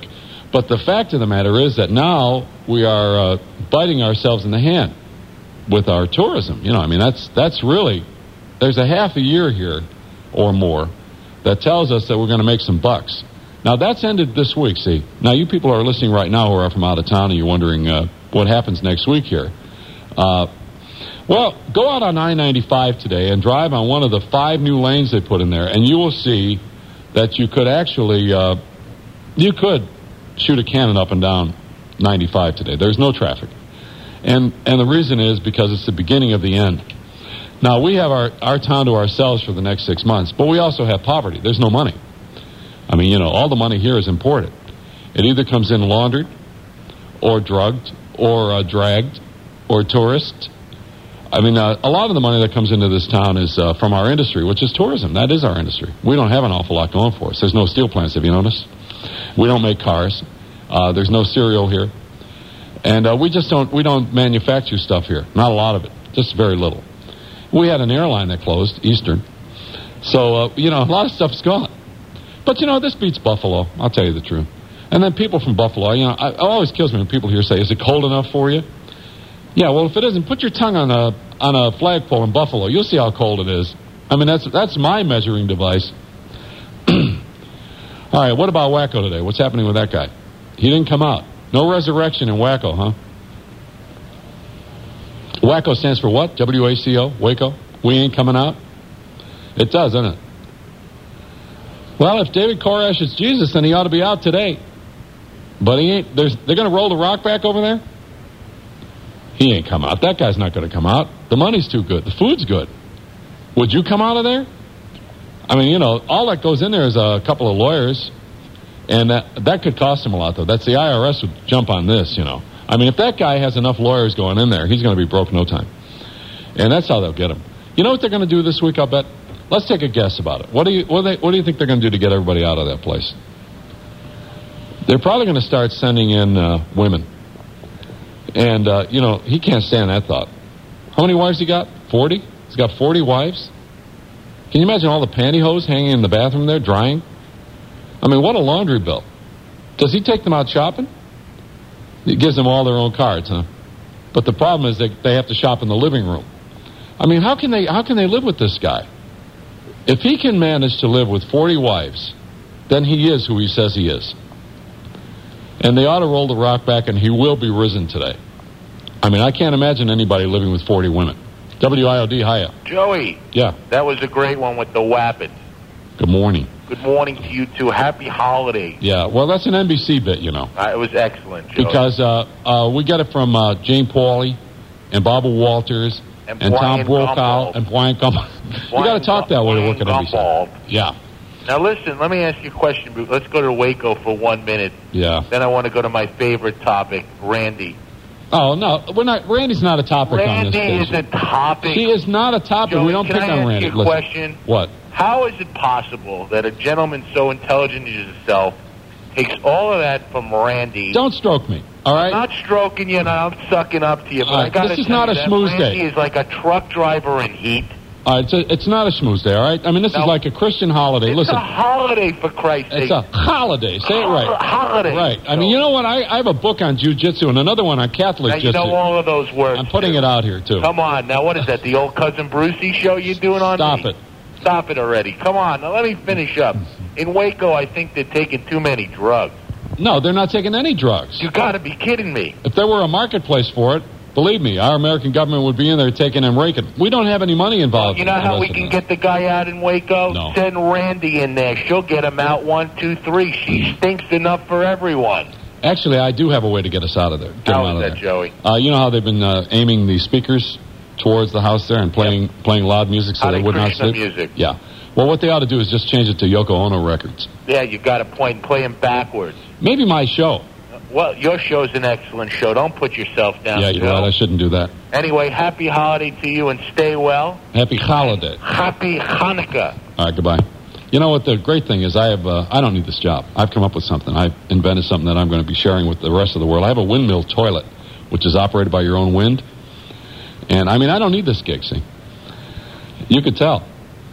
But the fact of the matter is that now we are uh, biting ourselves in the hand with our tourism. You know, I mean, that's that's really, there's a half a year here or more that tells us that we're going to make some bucks. Now, that's ended this week, see. Now, you people are listening right now who are from out of town and you're wondering uh, what happens next week here. Uh, well, go out on I ninety-five today and drive on one of the five new lanes they put in there, and you will see that you could actually, uh, you could shoot a cannon up and down ninety-five today. There's no traffic. And and the reason is because it's the beginning of the end. Now, we have our, our town to ourselves for the next six months, but we also have poverty. There's no money. I mean, you know, all the money here is imported. It either comes in laundered or drugged or uh, dragged or tourist. I mean, uh, a lot of the money that comes into this town is uh, from our industry, which is tourism. That is our industry. We don't have an awful lot going for us. There's no steel plants, have you noticed? We don't make cars. Uh, there's no cereal here. And uh, we just don't, we don't manufacture stuff here. Not a lot of it. Just very little. We had an airline that closed, Eastern. So, uh, you know, a lot of stuff's gone. But, you know, this beats Buffalo. I'll tell you the truth. And then people from Buffalo, you know, I, it always kills me when people here say, is it cold enough for you? Yeah, well, if it isn't, put your tongue on a on a flagpole in Buffalo. You'll see how cold it is. I mean, that's that's my measuring device. All right, what about Wacko today? What's happening with that guy? He didn't come out. No resurrection in Wacko, huh? Wacko stands for what? W A C O? Waco? We ain't coming out? It does, doesn't it? Well, if David Koresh is Jesus, then he ought to be out today. But he ain't. There's, they're going to roll the rock back over there? He ain't come out. That guy's not going to come out. The money's too good. The food's good. Would you come out of there? I mean, you know, all that goes in there is a couple of lawyers. And that, that could cost him a lot, though. That's the I R S would jump on this, you know. I mean, if that guy has enough lawyers going in there, he's going to be broke no time. And that's how they'll get him. You know what they're going to do this week, I'll bet? Let's take a guess about it. What do you what do, they, what do you think they're going to do to get everybody out of that place? They're probably going to start sending in uh, women. And, uh, you know, he can't stand that thought. How many wives he got? forty? He's got forty wives? Can you imagine all the pantyhose hanging in the bathroom there, drying? I mean, what a laundry bill. Does he take them out shopping? He gives them all their own cards, huh? But the problem is they, they have to shop in the living room. I mean, how can they how can they live with this guy? If he can manage to live with forty wives, then he is who he says he is. And they ought to roll the rock back, and he will be risen today. I mean, I can't imagine anybody living with forty women. W I O D, hiya.
Joey.
Yeah.
That was a great one with the Wappets.
Good morning.
Good morning to you, too. Happy holidays.
Yeah, well, that's an N B C bit, you know.
Uh, it was excellent, Joey.
Because uh, uh, we got it from uh, Jane Pauley and Barbara Walters and, and Tom Brokaw and Brian Gumbel. You got to talk that way to work at N B C. Yeah.
Now, listen, let me ask you a question. Let's go to Waco for one minute.
Yeah.
Then I want to go to my favorite topic, Randy.
Oh, no, we're not. Randy's not a topic
Randy
on this station.
is a topic.
He is not a topic.
Joey,
we don't
can
pick
I
on
ask
Randy.
You a
Listen.
question?
What?
How is it possible that a gentleman so intelligent as yourself takes all of that from Randy?
Don't stroke me, all right?
I'm not stroking you, and I'm sucking up to you, but
All right,
I got to
this is
tell
not
you
a
that
schmooze
Randy
day.
is like a truck driver in heat.
All right, it's, a, it's not a schmooze day, all right? I mean, this
No.
is like a Christian holiday.
It's
Listen,
a holiday, for Christ's sake.
it's a holiday. Say it right.
Holiday.
Right. I mean, you know what? I, I have a book on jiu-jitsu and another one on Catholic
Now, you
jiu-jitsu.
know all of those words.
I'm putting it out here, too.
Come on. Now, what is that, the old Cousin Brucey show you're doing on
Stop
me?
it.
Stop it already. Come on. Now, let me finish up. In Waco, I think they're taking too many drugs.
No, they're not taking any drugs.
You got to be kidding me.
If there were a marketplace for it, believe me, our American government would be in there taking and raking. We don't have any money involved.
You know
in the
how
rest
we
of
can
this.
get the guy out in Waco?
No.
Send Randy in there. She'll get him out one, two, three. She stinks enough for everyone.
Actually, I do have a way to get us out of there. Get
How
them out
is
of
that,
there.
Joey?
Uh, you know how they've been uh, aiming the speakers towards the house there and playing
Yep.
playing loud music so
Hare
they would not
Krishna
sleep?
music.
Yeah. Well, what they ought to do is just change it to Yoko Ono records.
Yeah, you got to point and play him backwards.
Maybe my show.
Well, your show's an excellent show. Don't put yourself down.
Yeah, you're
Bill.
right. I shouldn't do that.
Anyway, happy holiday to you and stay well.
Happy holiday.
Happy Hanukkah.
All right, goodbye. You know what the great thing is? I have. Uh, I don't need this job. I've come up with something. I've invented something that I'm going to be sharing with the rest of the world. I have a windmill toilet, which is operated by your own wind. And, I mean, I don't need this gig, see? You could tell.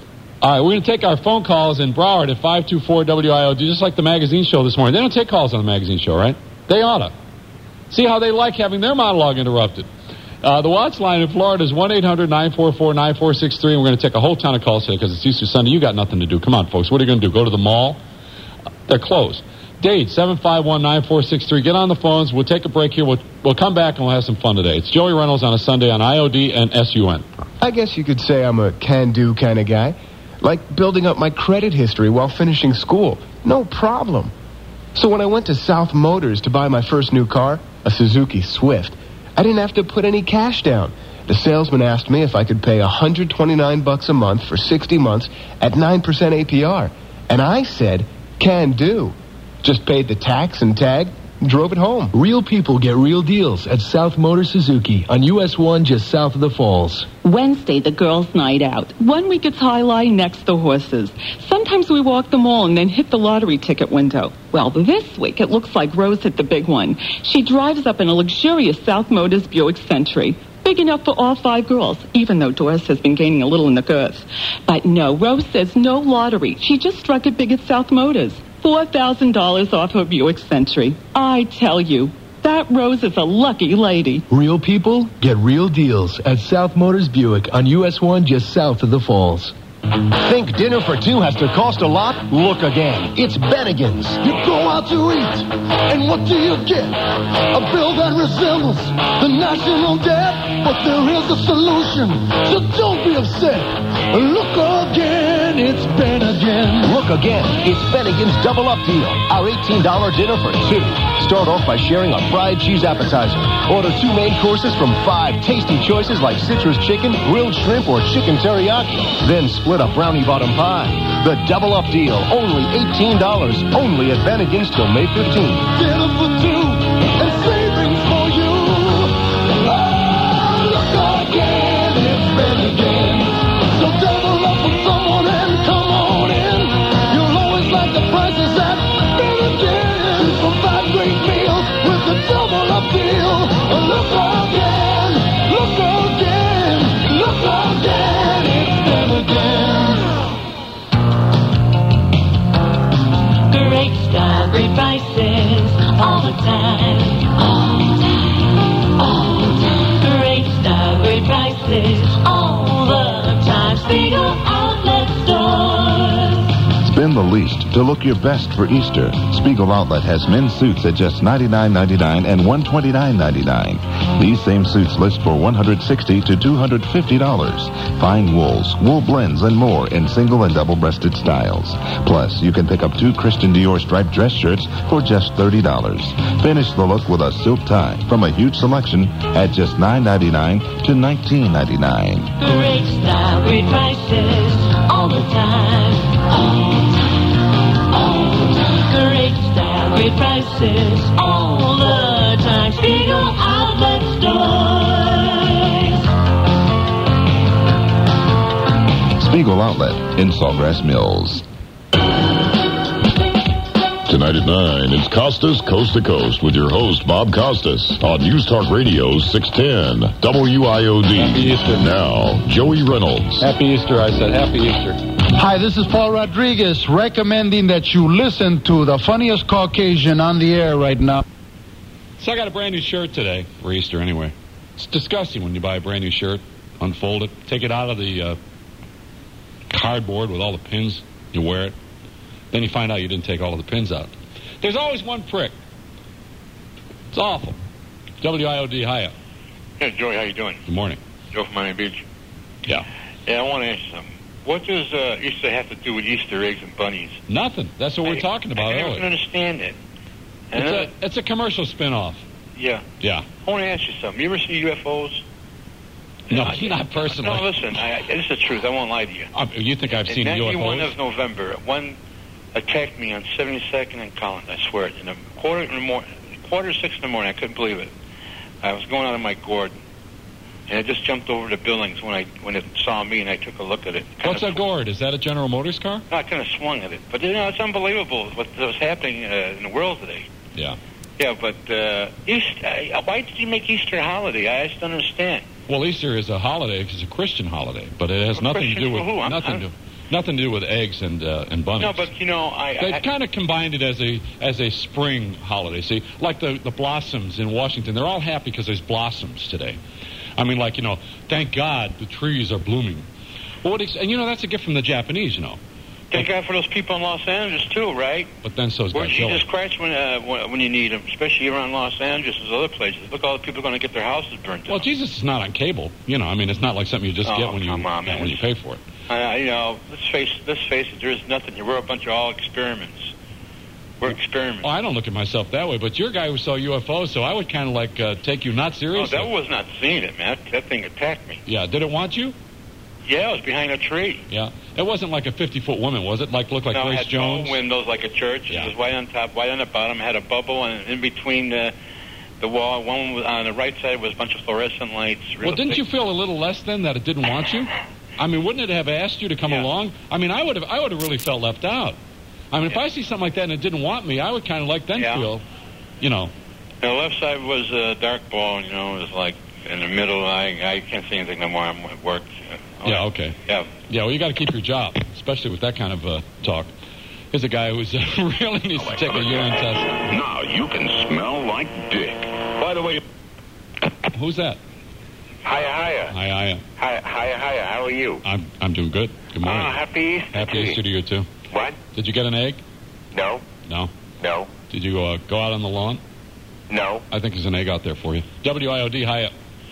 All right, we're going to take our phone calls in Broward at five two four W I O D, just like the magazine show this morning. They don't take calls on the magazine show, right? They oughta. See how they like having their monologue interrupted. Uh, the Watts line in Florida is one eight hundred nine four four nine four six three, and we're going to take a whole ton of calls today because it's Easter Sunday. You got nothing to do. Come on, folks. What are you going to do? Go to the mall? They're closed. Dade, seven five one nine four six three. Get on the phones. We'll take a break here. We'll, we'll come back and we'll have some fun today. It's Joey Reynolds on a Sunday on I O D and S U N.
I guess you could say I'm a can-do kind of guy. Like building up my credit history while finishing school. No problem. So when I went to South Motors to buy my first new car, a Suzuki Swift, I didn't have to put any cash down. The salesman asked me if I could pay one hundred twenty-nine bucks a month for sixty months at nine percent A P R. And I said, can do. Just paid the tax and tag, drove it home.
Real people get real deals at South Motor Suzuki on U S one just south of the Falls.
Wednesday, the girls' night out. One week it's High Line, next the horses. Sometimes we walk the mall and then hit the lottery ticket window. Well, this week it looks like Rose hit the big one. She drives up in a luxurious South Motors Buick Century. Big enough for all five girls, even though Doris has been gaining a little in the girth. But no, Rose says no lottery. She just struck it big at South Motors. four thousand dollars off her Buick Century. I tell you, that Rose is a lucky lady.
Real people get real deals at South Motors Buick on U S one just south of the Falls.
Think dinner for two has to cost a lot? Look again. It's Bennigan's.
You go out to eat, and what do you get? A bill that resembles the national debt. But there is a solution, so don't be upset. Look again, it's Bennigan's.
Look again, it's Bennigan's Double Up Deal. Our eighteen dollars dinner for two. Start off by sharing a fried cheese appetizer. Order two main courses from five tasty choices like citrus chicken, grilled shrimp, or chicken teriyaki. Then split a brownie bottom pie. The Double Up Deal, only eighteen dollars. Only at Bennigan's till May fifteenth.
Dinner for two and savings for you. Oh, look again, it's Bennigan's. So double up with someone and come on in. You'll always like the prices at Bennigan's. For five great meals with the Double Up Deal. Look again, look again, look again, it's Bennigan's.
Great style, great prices, all the time, all the time, all the time. Great style, great prices, all the time. Spiegel Outlet Stores.
Spend the least to look your best for Easter. Spiegel Outlet has men's suits at just ninety-nine ninety-nine and one hundred twenty-nine ninety-nine. These same suits list for one hundred sixty to two hundred fifty dollars. Fine wools, wool blends, and more in single and double-breasted styles. Plus, you can pick up two Christian Dior striped dress shirts for just thirty dollars. Finish the look with a silk tie from a huge selection at just nine ninety-nine to nineteen ninety-nine.
Great style, great prices, all the time, all the time, all the time. Great style, great prices, all the time. Spiegel Outlet Stores.
Spiegel Outlet in Sawgrass Mills.
Tonight at nine, it's Costas Coast to Coast with your host, Bob Costas, on News Talk Radio six ten, W I O D.
Happy Easter.
Now, Joey Reynolds.
Happy Easter, I said. Happy Easter.
Hi, this is Paul Rodriguez, recommending that you listen to the funniest Caucasian on the air right now.
So I got a brand new shirt today, for Easter anyway. It's disgusting when you buy a brand new shirt, unfold it, take it out of the uh, cardboard with all the pins, you wear it. Then you find out you didn't take all of the pins out. There's always one prick. It's awful. W I O D, hiya.
Hey, Joey, how you doing?
Good morning.
Joe from Miami Beach.
Yeah.
Yeah, I want to ask you something. What does uh, Easter have to do with Easter eggs and bunnies?
Nothing. That's what I, we're talking about
I
earlier.
I don't understand it.
It's a, it's a commercial spin-off.
Yeah.
Yeah.
I want to ask you something. You ever see U F Os?
No, uh, not personally.
No, listen. I, I, this is the truth. I won't lie to you.
Uh, you think I've
in
seen U F Os?
ninety-one of November, one attacked me on seventy-second and Collins. I swear it. In a quarter in the morning, quarter to six in the morning. I couldn't believe it. I was going out of my gourd, and it just jumped over the buildings when I when it saw me, and I took a look at it. Kind
What's a gourd? Is that a General Motors car?
No, I kind of swung at it, but you know it's unbelievable what was happening uh, in the world today.
Yeah.
Yeah, but uh, Easter. Uh, why did you make Easter a holiday? I just don't understand.
Well, Easter is a holiday because it's a Christian holiday, but it has
A
nothing
Christian
to do with
for who? I'm,
nothing
I'm,
to. Nothing to do with eggs and uh, and bunnies.
No, but you know, I
They
I,
kind of combined it as a as a spring holiday. See, like the the blossoms in Washington, they're all happy because there's blossoms today. I mean, like you know, thank God the trees are blooming. Well, what ex- and you know that's a gift from the Japanese, you know.
thank God for those people in Los Angeles too, right?
But then so's
Where's
Godzilla.
Jesus Christ when uh, when when you need him, especially around Los Angeles and other places. Look, all the people are going to get their houses burnt down.
Well, Jesus is not on cable. You know, I mean, it's not like something you just
Oh,
get when you
come on, man.
when you pay for it.
I, I, you know, let's face let's face it. There's nothing here. We're a bunch of all experiments. We're experiments.
Oh, I don't look at myself that way, but you're a guy who saw U F Os, so I would kind of like uh, take you not
Oh,
seriously.
that was not seeing it, man. That thing attacked me.
Yeah, did it want you?
Yeah, it was behind a tree.
Yeah, it wasn't like a fifty-foot woman, was it? Like looked like
no,
Grace
it had
Jones.
no windows like a church.
Yeah.
It was white on top, white on the bottom. Had a bubble, and in between the the wall, one was, on the right side was a bunch of fluorescent lights. real
Well, didn't
thick.
you feel a little less then that it didn't want you? I mean, wouldn't it have asked you to come along? I mean, I would have. I would have really felt left out. I mean, if I see something like that and it didn't want me, I would kind of like then
Yeah.
feel, you know.
The left side was a dark ball, you know, it was like in the middle. I I can't see anything no more. I'm at work. Oh,
Yeah, okay.
Yeah.
Yeah, well, you got to keep your job, especially with that kind of uh, talk. Here's a guy who's uh, really needs to take a urine test.
Now you can smell like dick. By the way,
Who's that?
hiya, hiya.
Hi, hiya.
Hi, hiya, hiya. How are you?
I'm I'm doing good. Good morning.
Ah, happy Easter.
Happy
to you.
Easter to you too.
What?
Did you get an egg?
No,
No.
no,
Did you uh, go out on the lawn?
no.
I think there's an egg out there for you. W I O D, hiya.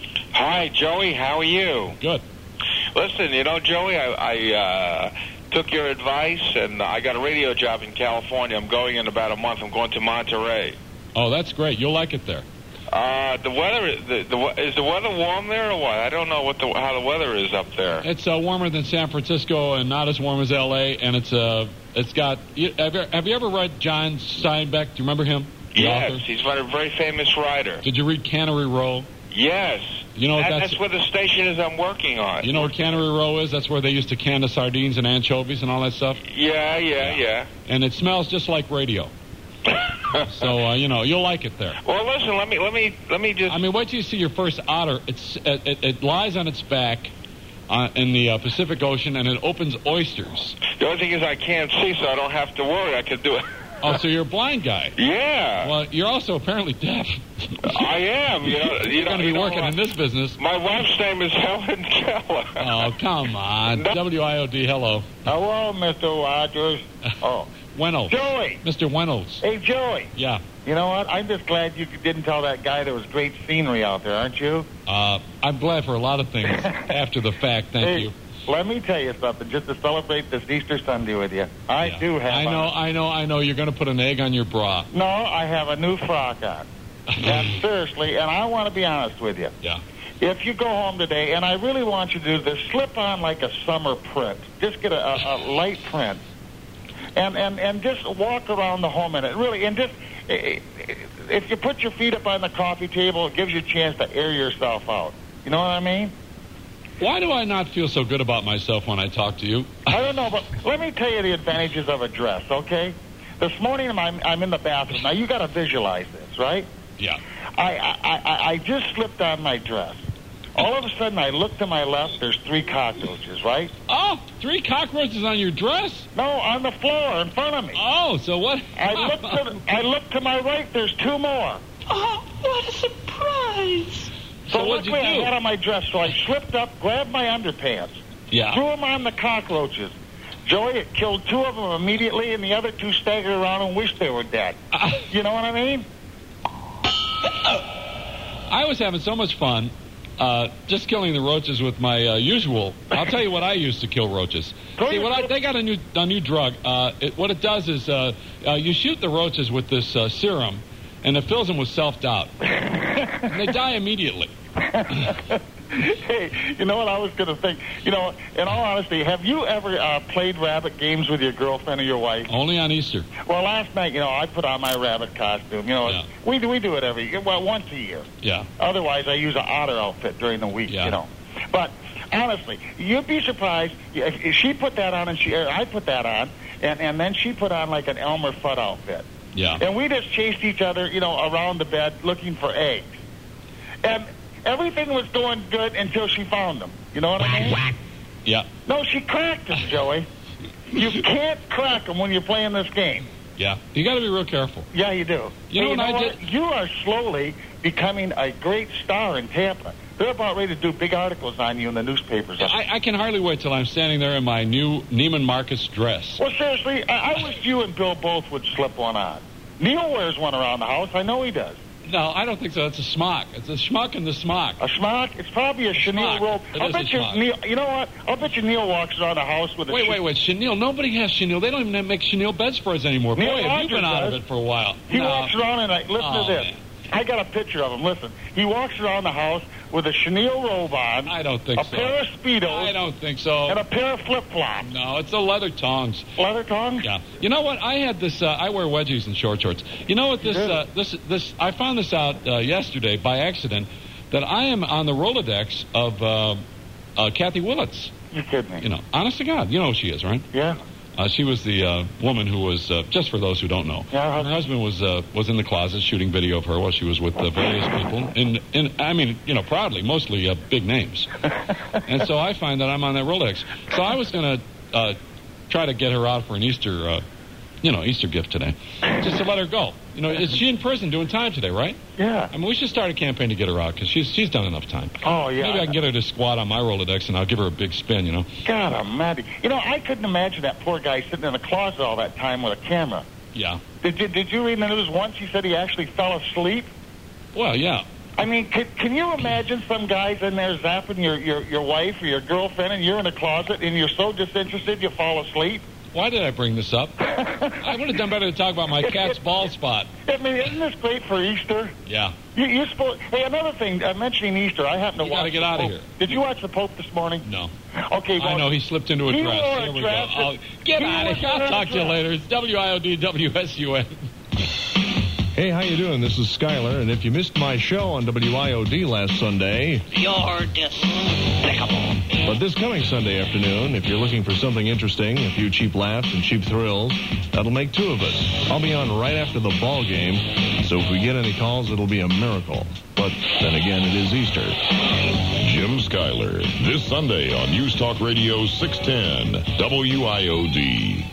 Hi, Joey. How are you?
Good.
Listen, you know, Joey, I, I uh, took your advice, and I got a radio job in California. I'm going in about a month. I'm going to Monterey.
Oh, that's great. You'll like it there.
Uh, the weather, the, the, is the weather warm there or what? I don't know what the, how the weather is up there.
It's uh, warmer than San Francisco and not as warm as L A. And it's uh, it's got. You, have, you, have you ever read John Steinbeck? Do you remember him? The
Yes,
author?
he's a very famous writer.
Did you read Cannery Row?
Yes.
You know what
That-
that's-
that's where the station is I'm working on.
You know where Cannery Row is? That's where they used to can the sardines and anchovies and all that stuff.
Yeah, yeah, yeah.
And it smells just like radio. So uh, you know you'll like it there.
Well, listen, let me let me let me just.
I mean, wait till you see your first otter. It's it, it, it lies on its back uh, in the uh, Pacific Ocean, and it opens oysters.
The only thing is I can't see, so I don't have to worry. I could do it.
Oh, so you're a blind guy?
Yeah.
Well, you're also apparently deaf.
I am. You know,
You're
you know,
going to be
you know
working
what?
in this business.
My wife's name is Helen Keller.
Oh, come on. W I O D, hello.
Hello, Mister Rogers. Oh.
Wennels.
Joey.
Mister Wennels.
Hey, Joey.
Yeah.
You know what? I'm just glad you didn't tell that guy there was great scenery out there, aren't you?
Uh, I'm glad for a lot of things after the fact. Thank
hey,
you.
Let me tell you something, just to celebrate this Easter Sunday with you. I
Yeah.
do have
I know,
a,
I know, I know. You're going to put an egg on your bra.
No, I have a new frock on. And seriously, and I want to be honest with you.
Yeah.
If you go home today, and I really want you to do this, slip on like a summer print. Just get a, a, a light print. And, and, and just walk around the home in it, really. And just, if you put your feet up on the coffee table, it gives you a chance to air yourself out. You know what I mean?
Why do I not feel so good about myself when I talk to you?
I don't know, but let me tell you the advantages of a dress, okay? This morning I'm, I'm in the bathroom. Now, you got to visualize this, right?
Yeah.
I, I, I, I just slipped on my dress. All of a sudden, I look to my left, there's three cockroaches, right?
Oh, three cockroaches on your dress?
No, on the floor in front of me.
Oh, so what?
I look to, I look to my right, there's two more.
Oh, what a surprise.
So,
So what'd you
luckily I
do?
had on my dress, so I slipped up, grabbed my underpants,
Yeah.
threw them on the cockroaches. Joey, it killed two of them immediately, and the other two staggered around and wished they were dead. You know what I mean?
I was having so much fun uh, just killing the roaches with my uh, usual. I'll tell you what I use to kill roaches. See, what I, they got a new a new drug. Uh, it, what it does is uh, uh, you shoot the roaches with this uh, serum, and it fills them with self-doubt. And they die immediately.
Hey, you know what I was going to think? You know, in all honesty, have you ever uh, played rabbit games with your girlfriend or your wife?
Only on Easter.
Well, last night, you know, I put on my rabbit costume. You know,
Yeah.
we do we do it every well once a year.
Yeah.
Otherwise, I use an otter outfit during the week.
Yeah.
You know, but honestly, you'd be surprised if, if she put that on and she or I put that on, and and then she put on like an Elmer Fudd outfit.
Yeah.
And we just chased each other, you know, around the bed looking for eggs. And everything was going good until she found them. You know what I mean?
Yeah.
No, she cracked them, Joey. You can't crack them when you're playing this game.
Yeah, you got to be real careful.
Yeah, you do.
You know
Hey,
what I
what?
did?
You are slowly becoming a great star in Tampa. They're about ready to do big articles on you in the newspapers.
I, I can hardly wait till I'm standing there in my new Neiman Marcus dress.
Well, seriously, I, I wish you and Bill both would slip one on. Neil wears one around the house. I know he does.
No, I don't think so. It's a smock. It's a schmuck in the smock.
A smock? It's probably a chenille
Schmuck.
robe.
It
I'll
is
bet
a
you
schmuck.
Neil. You know what? I'll bet you Neil walks around the house with a.
Wait,
ch-
wait, wait. Chenille. Nobody has chenille. They don't even make chenille bedspreads anymore.
Neil
Boy, have you
Rogers
been out of
does.
it for a while.
He
No.
walks around and like, listen
Oh,
to this.
man.
I got a picture of him. Listen, he walks around the house with a chenille robe on.
I don't think
a
so.
pair of speedos.
I don't think so.
And a pair of flip flops.
No, it's the leather tongs.
Leather tongs?
Yeah. You know what? I had this. Uh, I wear wedgies and short shorts. You know what? This. Uh, this. This. I found this out uh, yesterday by accident that I am on the Rolodex of uh, uh, Kathy Willits.
You kidding me?
You know, honest to God, you know who she is, right?
Yeah.
Uh, she was the uh, woman who was, uh, just for those who don't know,
Yeah,
her husband was uh, was in the closet shooting video of her while she was with uh, various people. In, in, I mean, you know, proudly, mostly uh, big names. And so I find that I'm on that Rolex. So I was going to uh, try to get her out for an Easter, uh, you know, Easter gift today, just to let her go. You know, is she in prison doing time today, right?
Yeah.
I mean, we should start a campaign to get her out because she's she's done enough time.
Oh, yeah.
Maybe I can get her to squat on my Rolodex and I'll give her a big spin, you know.
God almighty. You know, I couldn't imagine that poor guy sitting in a closet all that time with a camera.
Yeah.
Did you, did you read in the news once he said he actually fell asleep?
Well, yeah.
I mean, can, can you imagine some guys in there zapping your, your, your wife or your girlfriend and you're in a closet and you're so disinterested you fall asleep?
Why did I bring this up? I would have done better to talk about my cat's bald spot.
I mean, isn't this great for Easter?
Yeah.
You, you're supposed. Hey, another thing. Uh, mentioning Easter, I happen to
You
watch.
gotta get
the
outta
Pope.
here.
Did you watch the Pope this morning?
No.
Okay. Well,
I know he slipped into a
he
dress.
wore a
Here we
dress
go.
that-
Oh, get
he
out of
was
here. I'll
wearing
talk
a
to you
dress.
later. It's W I O D W S U N.
Hey, how you doing? This is Skyler, and if you missed my show on W I O D last Sunday,
You're despicable.
but this coming Sunday afternoon, if you're looking for something interesting, a few cheap laughs and cheap thrills, that'll make two of us. I'll be on right after the ball game, so if we get any calls, it'll be a miracle. But then again, it is Easter.
Jim Schuyler, this Sunday on News Talk Radio six ten, W I O D.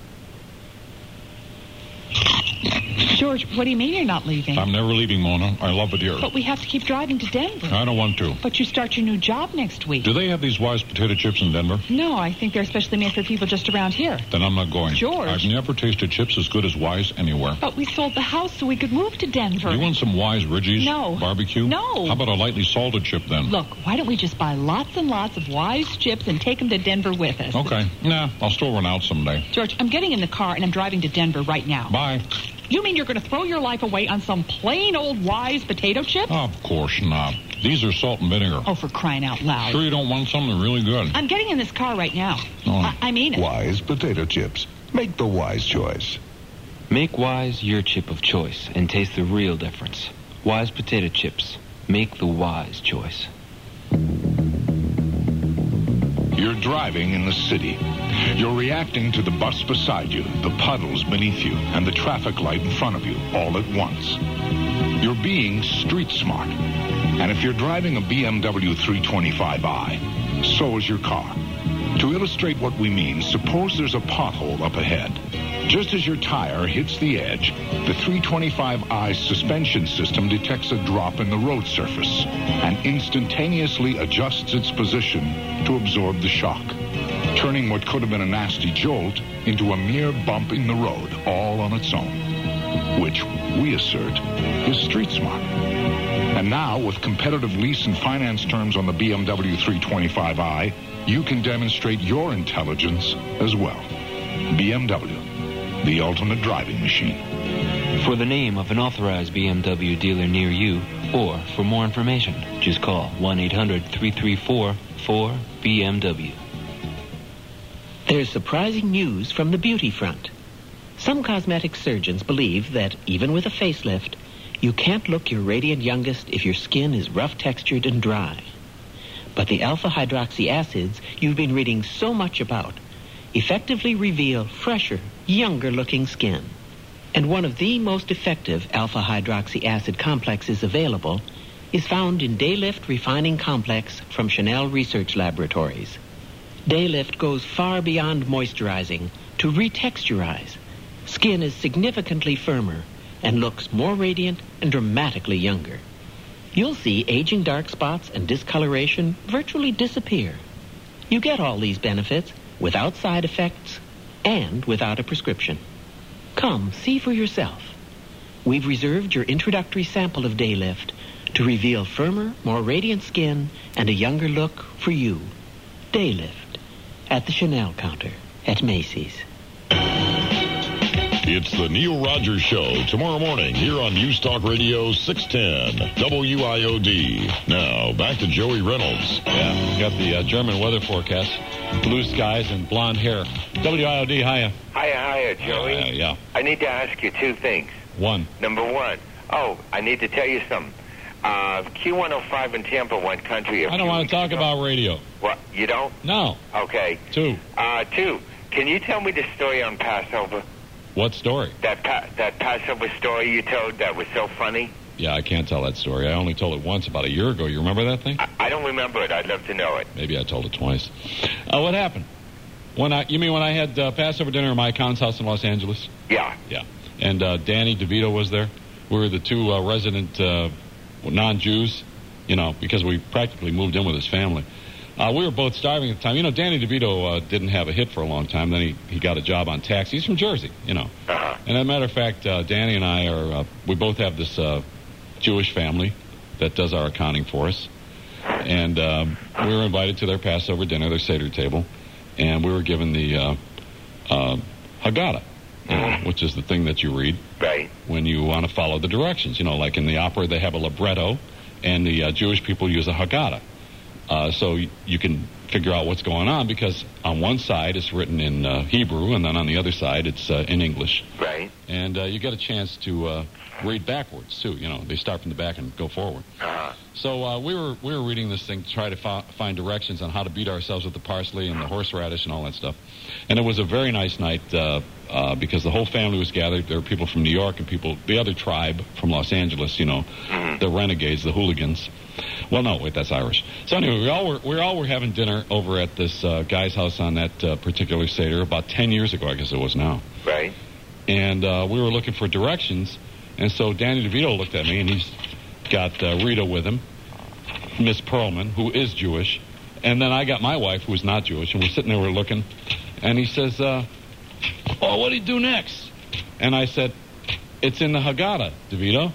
George, what do you mean you're not leaving?
I'm never leaving, Mona. I love it here.
But we have to keep driving to Denver.
I don't want to.
But you start your new job next week.
Do they have these Wise potato chips in Denver?
No, I think they're especially made for people just around here.
Then I'm not going.
George.
I've never tasted chips as good as Wise anywhere.
But we sold the house so we could move to Denver.
You want some Wise Ridgies?
No.
Barbecue?
No.
How about a lightly salted chip then?
Look, why don't we just buy lots and lots of Wise chips and take them to Denver with us?
Okay. Nah, I'll still run out someday.
George, I'm getting in the car and I'm driving to Denver right now.
Bye.
You mean you're going to throw your life away on some plain old Wise potato chips?
Of course not. These are salt and vinegar.
Oh, for crying out loud.
Sure you don't want something really good?
I'm getting in this car right now.
Oh.
I, I mean it.
Wise potato chips. Make the wise choice.
Make Wise your chip of choice and taste the real difference. Wise potato chips. Make the wise choice.
You're driving in the city. You're reacting to the bus beside you, the puddles beneath you, and the traffic light in front of you, all at once. You're being street smart. And if you're driving a B M W three twenty-five i, so is your car. To illustrate what we mean, suppose there's a pothole up ahead. Just as your tire hits the edge, the three twenty-five i's suspension system detects a drop in the road surface and instantaneously adjusts its position to absorb the shock, turning what could have been a nasty jolt into a mere bump in the road all on its own, which, we assert, is street smart. And now, with competitive lease and finance terms on the B M W three twenty-five i, you can demonstrate your intelligence as well. B M W, the ultimate driving machine.
For the name of an authorized B M W dealer near you, or for more information, just call one eight hundred three three four four B M W.
There's surprising news from the beauty front. Some cosmetic surgeons believe that even with a facelift, you can't look your radiant youngest if your skin is rough-textured and dry. But the alpha-hydroxy acids you've been reading so much about effectively reveal fresher, younger-looking skin. And one of the most effective alpha-hydroxy acid complexes available is found in Daylift Refining Complex from Chanel Research Laboratories. Daylift goes far beyond moisturizing to retexturize. Skin is significantly firmer and looks more radiant and dramatically younger. You'll see aging dark spots and discoloration virtually disappear. You get all these benefits without side effects and without a prescription. Come, see for yourself. We've reserved your introductory sample of Daylift to reveal firmer, more radiant skin and a younger look for you. Daylift at the Chanel counter at Macy's.
It's the Neil Rogers Show tomorrow morning here on News Talk Radio six ten W I O D. Now, back to Joey Reynolds.
Yeah, we got the uh, German weather forecast. Blue skies and blonde hair. W I O D, hiya.
Hiya, hiya, Joey.
Uh, yeah.
I need to ask you two things.
One.
Number one, oh, I need to tell you something. Uh, Q one oh five in Tampa went country.
I don't want to talk ago. about radio.
What, you don't?
No.
Okay.
Two.
Uh, two, can you tell me the story on Passover?
What story?
That pa- that Passover story you told that was so funny?
Yeah, I can't tell that story. I only told it once about a year ago. You remember that thing?
I, I don't remember it. I'd love to know it.
Maybe I told it twice. Uh, what happened? When I, you mean when I had uh, Passover dinner at my accountant's house in Los Angeles?
Yeah.
Yeah. And uh, Danny DeVito was there. We were the two uh, resident uh, non-Jews, you know, because we practically moved in with his family. Uh, we were both starving at the time. You know, Danny DeVito uh, didn't have a hit for a long time. Then he, he got a job on taxi. He's from Jersey, you know.
Uh-huh.
And as a matter of fact, uh, Danny and I are, uh, we both have this uh, Jewish family that does our accounting for us. And um, we were invited to their Passover dinner, their Seder table, and we were given the uh, uh, Haggadah, you know, which is the thing that you read
right.
when you want to follow the directions. You know, like in the opera, they have a libretto, and the uh, Jewish people use a Haggadah. Uh, so you, you can figure out what's going on because on one side it's written in uh, Hebrew, and then on the other side it's uh, in English.
Right.
And uh, you get a chance to uh, read backwards too. You know, they start from the back and go forward.
Uh-huh.
So uh, we were we were reading this thing to try to fi- find directions on how to beat ourselves with the parsley and the horseradish and all that stuff. And it was a very nice night uh, uh, because the whole family was gathered. There were people from New York and people, the other tribe from Los Angeles. You know,
mm-hmm.
the renegades, the hooligans. Well, no, wait, that's Irish. So anyway, we all were we all were having dinner over at this uh, guy's house on that uh, particular Seder about ten years ago, I guess it was now.
Right.
And uh, we were looking for directions, and so Danny DeVito looked at me, and he's got uh, Rita with him, Miss Perlman, who is Jewish, and then I got my wife, who is not Jewish, and we're sitting there, we're looking, and he says, uh, "Oh, what do you do next?" And I said, "It's in the Haggadah, DeVito."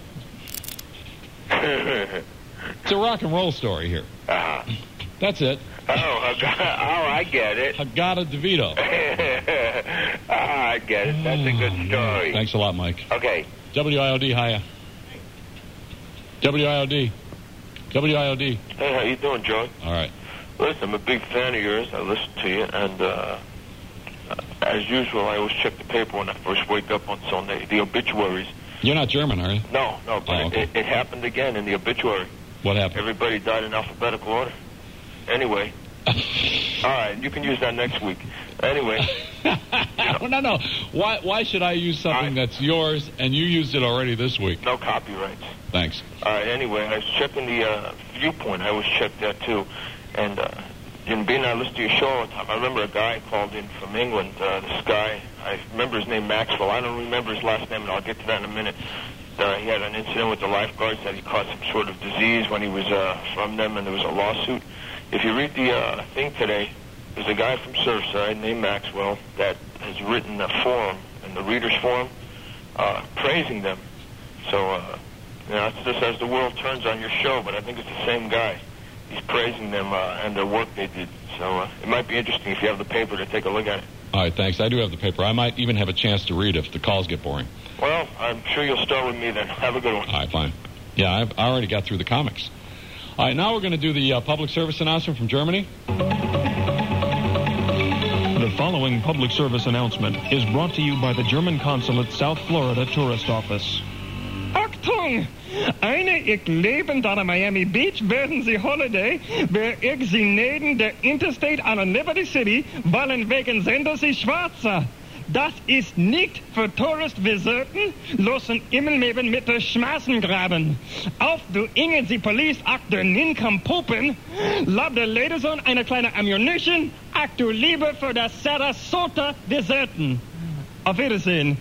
It's a rock and roll story here.
Uh-huh.
That's it.
Oh, Haggadah. Oh, I get it.
Haggadah DeVito.
Oh, I get it. That's a good story.
Thanks a lot, Mike.
Okay.
W I O D, hiya. W I O D. W I O D.
Hey, how you doing, Joe?
All right.
Listen, I'm a big fan of yours. I listen to you, and uh, as usual, I always check the paper when I first wake up on Sunday. The obituaries.
You're not German, are you?
No, no, but
oh, okay.
it, it happened again in the obituary.
What happened?
Everybody died in alphabetical order. Anyway. All right, you can use that next week. Anyway.
No, no, no. Why, why should I use something I, that's yours and you used it already this week?
No copyrights.
Thanks.
All right, anyway, I was checking the uh, Viewpoint. I always check that, too. And, uh, and being I listen to your show all the time, I remember a guy called in from England, uh, this guy, I remember his name, Maxwell. I don't remember his last name, and I'll get to that in a minute. Uh, he had an incident with the lifeguards that he caught some sort of disease when he was uh, from them, and there was a lawsuit. If you read the uh, thing today, there's a guy from Surfside named Maxwell that has written a forum, in the Reader's Forum, uh, praising them. So, uh, you know, it's just as the world turns on your show, but I think it's the same guy. He's praising them uh, and their work they did. So uh, it might be interesting if you have the paper to take a look at it.
All right, thanks. I do have the paper. I might even have a chance to read if the calls get boring.
Well, I'm sure you'll start with me then. Have a good one.
All right, fine. Yeah, I've I already got through the comics. All right, now we're going to do the uh, public service announcement from Germany.
The following public service announcement is brought to you by the German Consulate South Florida Tourist Office.
Achtung! Eine ich lebend an Miami Beach werden Sie Holiday, wer ich Sie neben der Interstate an Liberty City, wollen wegen Sender Sie Schwarzer. Das ist nicht für Touristvisiten. Losen Immelmeben mit der Schmaßengraben. Auf du Ingen sie Police Akte Ninkampopen. Lab der Lederson eine kleine Ammunition. Akt du Liebe für das Sarasota Deserten. Auf Wiedersehen.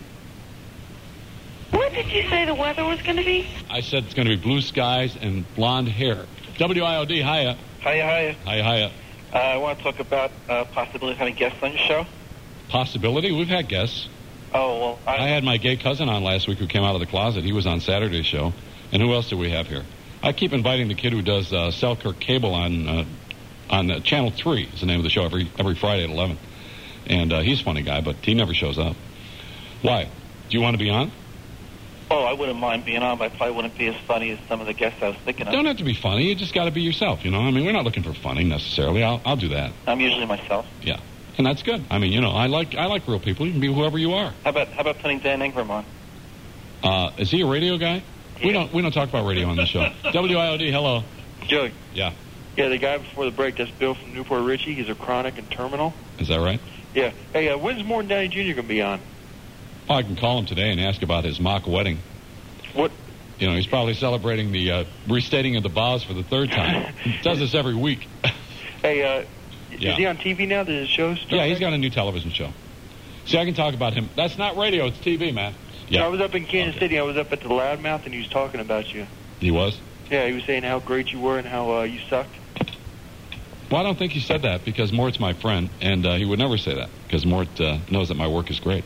What did you say the weather was going to be?
I said it's going to be blue skies and blonde hair. W I O D, hiya.
Hiya, hiya.
Hiya, hiya.
Uh, I want to talk about uh, possibility of having guests on your show.
Possibility? We've had guests.
Oh, well, I...
I had my gay cousin on last week who came out of the closet. He was on Saturday's show. And who else do we have here? I keep inviting the kid who does uh, Selkirk Cable on uh, on uh, Channel three is the name of the show, every every Friday at eleven. And uh, he's a funny guy, but he never shows up. Why? Do you want to be on?
Oh, I wouldn't mind being on, but I probably wouldn't be as funny as some of the guests I was thinking of.
You don't have to be funny. You just got to be yourself, you know? I mean, we're not looking for funny necessarily. I'll I'll do that.
I'm usually myself.
Yeah. And that's good. I mean, you know, I like I like real people. You can be whoever you are.
How about how about putting Dan Ingram on?
Uh, is he a radio guy? Yeah. We don't we don't talk about radio on the show. W I O D, hello.
Joey.
Yeah.
Yeah, the guy before the break, that's Bill from Newport Richie. He's a chronic and terminal.
Is that right?
Yeah. Hey, uh, when's Morton Downey Junior going to be on?
Oh, I can call him today and ask about his mock wedding.
What?
You know, he's probably celebrating the uh, restating of the vows for the third time. He does this every week.
Hey, uh,
yeah.
is he on T V now? Does his show start?
Yeah, he's got a new television show. See, I can talk about him. That's not radio, it's T V, man. Yeah.
No, I was up in Kansas
okay.
City. I was up at the Loudmouth, and he was talking about you.
He was?
Yeah, he was saying how great you were and how uh, you sucked.
Well, I don't think he said that because Mort's my friend, and uh, he would never say that because Mort uh, knows that my work is great.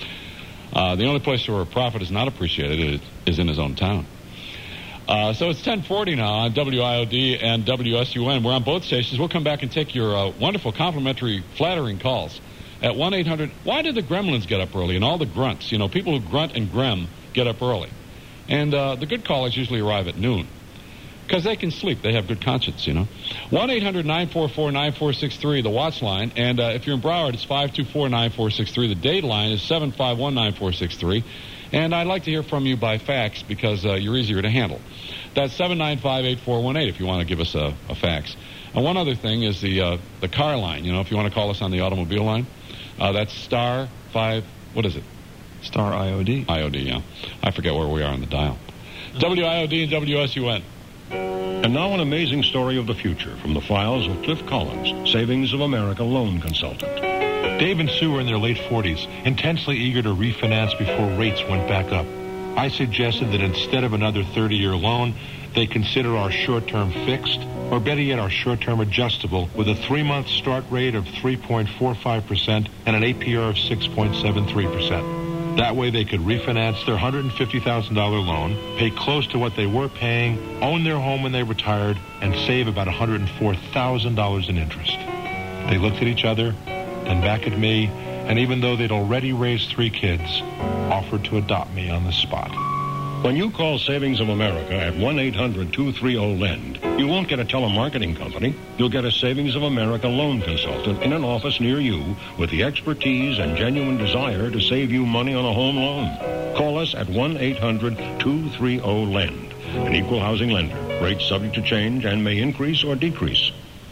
Uh, the only place where a prophet is not appreciated is, is in his own town. Uh, so it's ten forty now on W I O D and W S U N. We're on both stations. We'll come back and take your uh, wonderful, complimentary, flattering calls at one eight hundred. Why did the gremlins get up early and all the grunts? You know, people who grunt and grem get up early. And uh, the good callers usually arrive at noon because they can sleep. They have good conscience, you know. one eight hundred nine four four nine four six three, the watch line. And uh, if you're in Broward, it's five two four nine four six three. The date line is seven five one nine four six three. And I'd like to hear from you by fax because uh, you're easier to handle. That's seven nine five eight four one eight if you want to give us a, a fax. And one other thing is the uh, the car line. You know, if you want to call us on the automobile line, uh, that's star five, what is it?
Star I O D.
I O D, yeah. I forget where we are on the dial. W I O D and W S U N.
And now an amazing story of the future from the files of Cliff Collins, Savings of America loan consultant.
Dave and Sue are in their late forties, intensely eager to refinance before rates went back up. I suggested that instead of another thirty-year loan, they consider our short-term fixed, or better yet, our short-term adjustable, with a three-month start rate of three point four five percent and an A P R of six point seven three percent. That way they could refinance their one hundred fifty thousand dollars loan, pay close to what they were paying, own their home when they retired, and save about one hundred four thousand dollars in interest. They looked at each other, then back at me, and even though they'd already raised three kids, offered to adopt me on the spot.
When you call Savings of America at one eight hundred two three zero lend, you won't get a telemarketing company. You'll get a Savings of America loan consultant in an office near you with the expertise and genuine desire to save you money on a home loan. Call us at one eight hundred two three zero lend, an equal housing lender. Rates subject to change and may increase or decrease.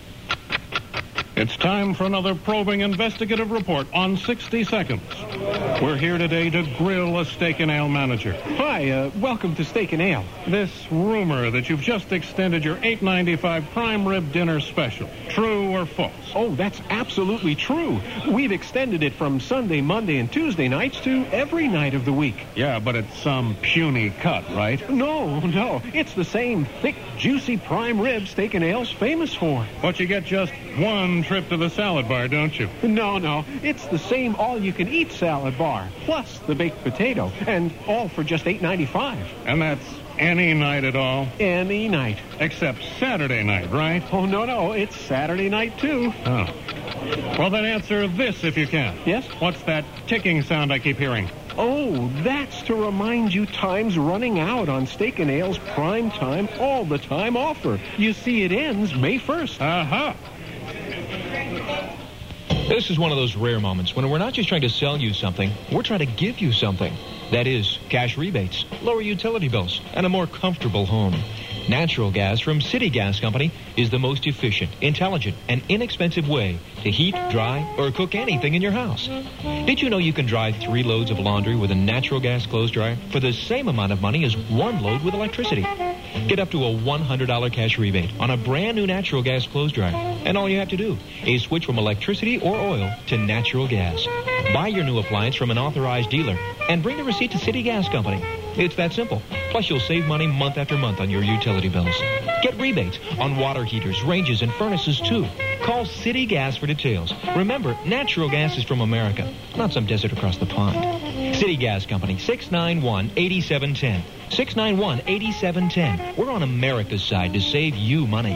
It's time for another probing investigative report on sixty seconds. We're here today to grill a Steak and Ale manager.
Hi, uh, welcome to Steak and Ale.
This rumor that you've just extended your eight ninety-five prime rib dinner special, true or false?
Oh, that's absolutely true. We've extended it from Sunday, Monday, and Tuesday nights to every night of the week.
Yeah, but it's some puny cut, right?
No, no. It's the same thick, juicy prime rib Steak and Ale's famous for.
But you get just one trip to the salad bar, don't you?
No, no. It's the same all-you-can-eat salad bar, plus the baked potato, and all for just eight ninety-five.
And that's any night at all?
Any night.
Except Saturday night, right?
Oh, no, no. It's Saturday night, too.
Oh. Well, then answer this if you can.
Yes?
What's that ticking sound I keep hearing?
Oh, that's to remind you time's running out on Steak and Ale's prime time, all the time offer. You see, it ends May first.
Uh-huh.
This is one of those rare moments when we're not just trying to sell you something, we're trying to give you something. That is, cash rebates, lower utility bills, and a more comfortable home. Natural gas from City Gas Company is the most efficient, intelligent, and inexpensive way to heat, dry, or cook anything in your house. Did you know you can dry three loads of laundry with a natural gas clothes dryer for the same amount of money as one load with electricity? Get up to a one hundred dollars cash rebate on a brand new natural gas clothes dryer. And all you have to do is switch from electricity or oil to natural gas. Buy your new appliance from an authorized dealer and bring the receipt to City Gas Company. It's that simple. Plus, you'll save money month after month on your utility bills. Get rebates on water heaters, ranges, and furnaces, too. Call City Gas for details. Remember, natural gas is from America, not some desert across the pond. City Gas Company, six nine one, eight seven one zero. six nine one, eight seven one zero. We're on America's side to save you money.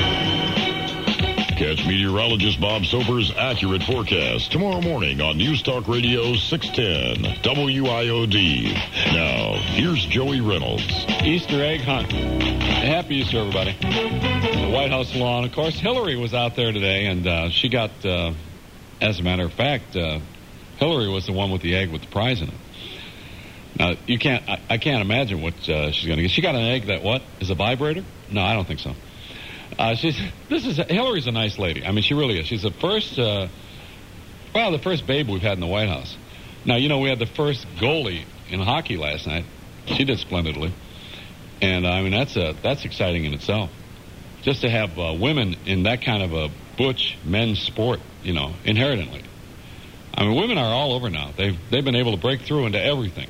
Catch meteorologist Bob Soper's accurate forecast tomorrow morning on News Talk Radio six ten W I O D. Now, here's Joey Reynolds.
Easter egg hunt. Happy Easter, everybody. The White House lawn. Of course, Hillary was out there today, and uh, she got, uh, as a matter of fact, uh, Hillary was the one with the egg with the prize in it. Now, you can't, I, I can't imagine what uh, she's going to get. She got an egg that, what, is a vibrator? No, I don't think so. Uh, she's, this is, Hillary's a nice lady. I mean, she really is. She's the first, uh, well, the first babe we've had in the White House. Now, you know, we had the first goalie in hockey last night. She did splendidly. And, uh, I mean, that's a, that's exciting in itself. Just to have uh, women in that kind of a butch men's sport, you know, inherently. I mean, women are all over now. They've, they've been able to break through into everything.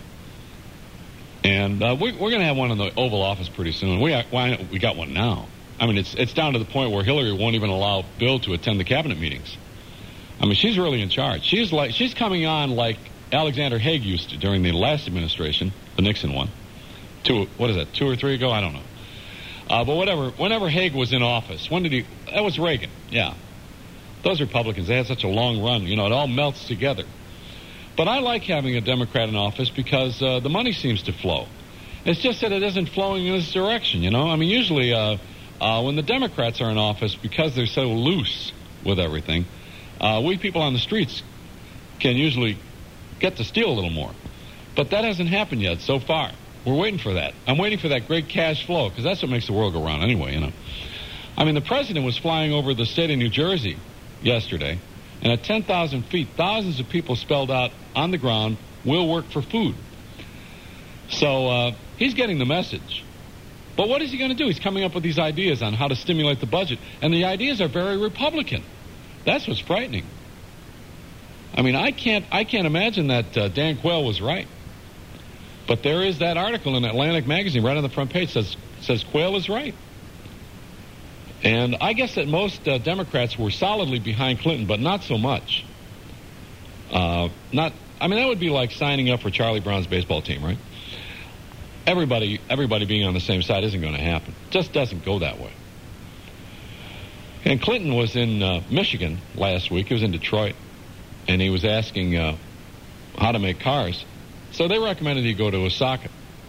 And uh, we, we're going to have one in the Oval Office pretty soon. We, why, we got one now. I mean, it's it's down to the point where Hillary won't even allow Bill to attend the cabinet meetings. I mean, she's really in charge. She's like she's coming on like Alexander Haig used to during the last administration, the Nixon one. Two, what is that, two or three ago? I don't know. Uh, but whatever, whenever Haig was in office, when did he, that was Reagan, yeah. Those Republicans, they had such a long run, you know, it all melts together. But I like having a Democrat in office because uh, the money seems to flow. It's just that it isn't flowing in this direction, you know. I mean, usually... Uh, Uh, when the Democrats are in office, because they're so loose with everything, uh, we people on the streets can usually get to steal a little more. But that hasn't happened yet so far. We're waiting for that. I'm waiting for that great cash flow, because that's what makes the world go round anyway, you know. I mean, the president was flying over the state of New Jersey yesterday, and at ten thousand feet, thousands of people spelled out on the ground, will work for food. So uh, he's getting the message. But what is he going to do? He's coming up with these ideas on how to stimulate the budget. And the ideas are very Republican. That's what's frightening. I mean, I can't I can't imagine that uh, Dan Quayle was right. But there is that article in Atlantic Magazine right on the front page says says Quayle is right. And I guess that most uh, Democrats were solidly behind Clinton, but not so much. Uh, not. I mean, that would be like signing up for Charlie Brown's baseball team, right? Everybody, everybody being on the same side isn't going to happen. Just doesn't go that way. And Clinton was in uh, Michigan last week. He was in Detroit, and he was asking uh, how to make cars. So they recommended he go to Osaka.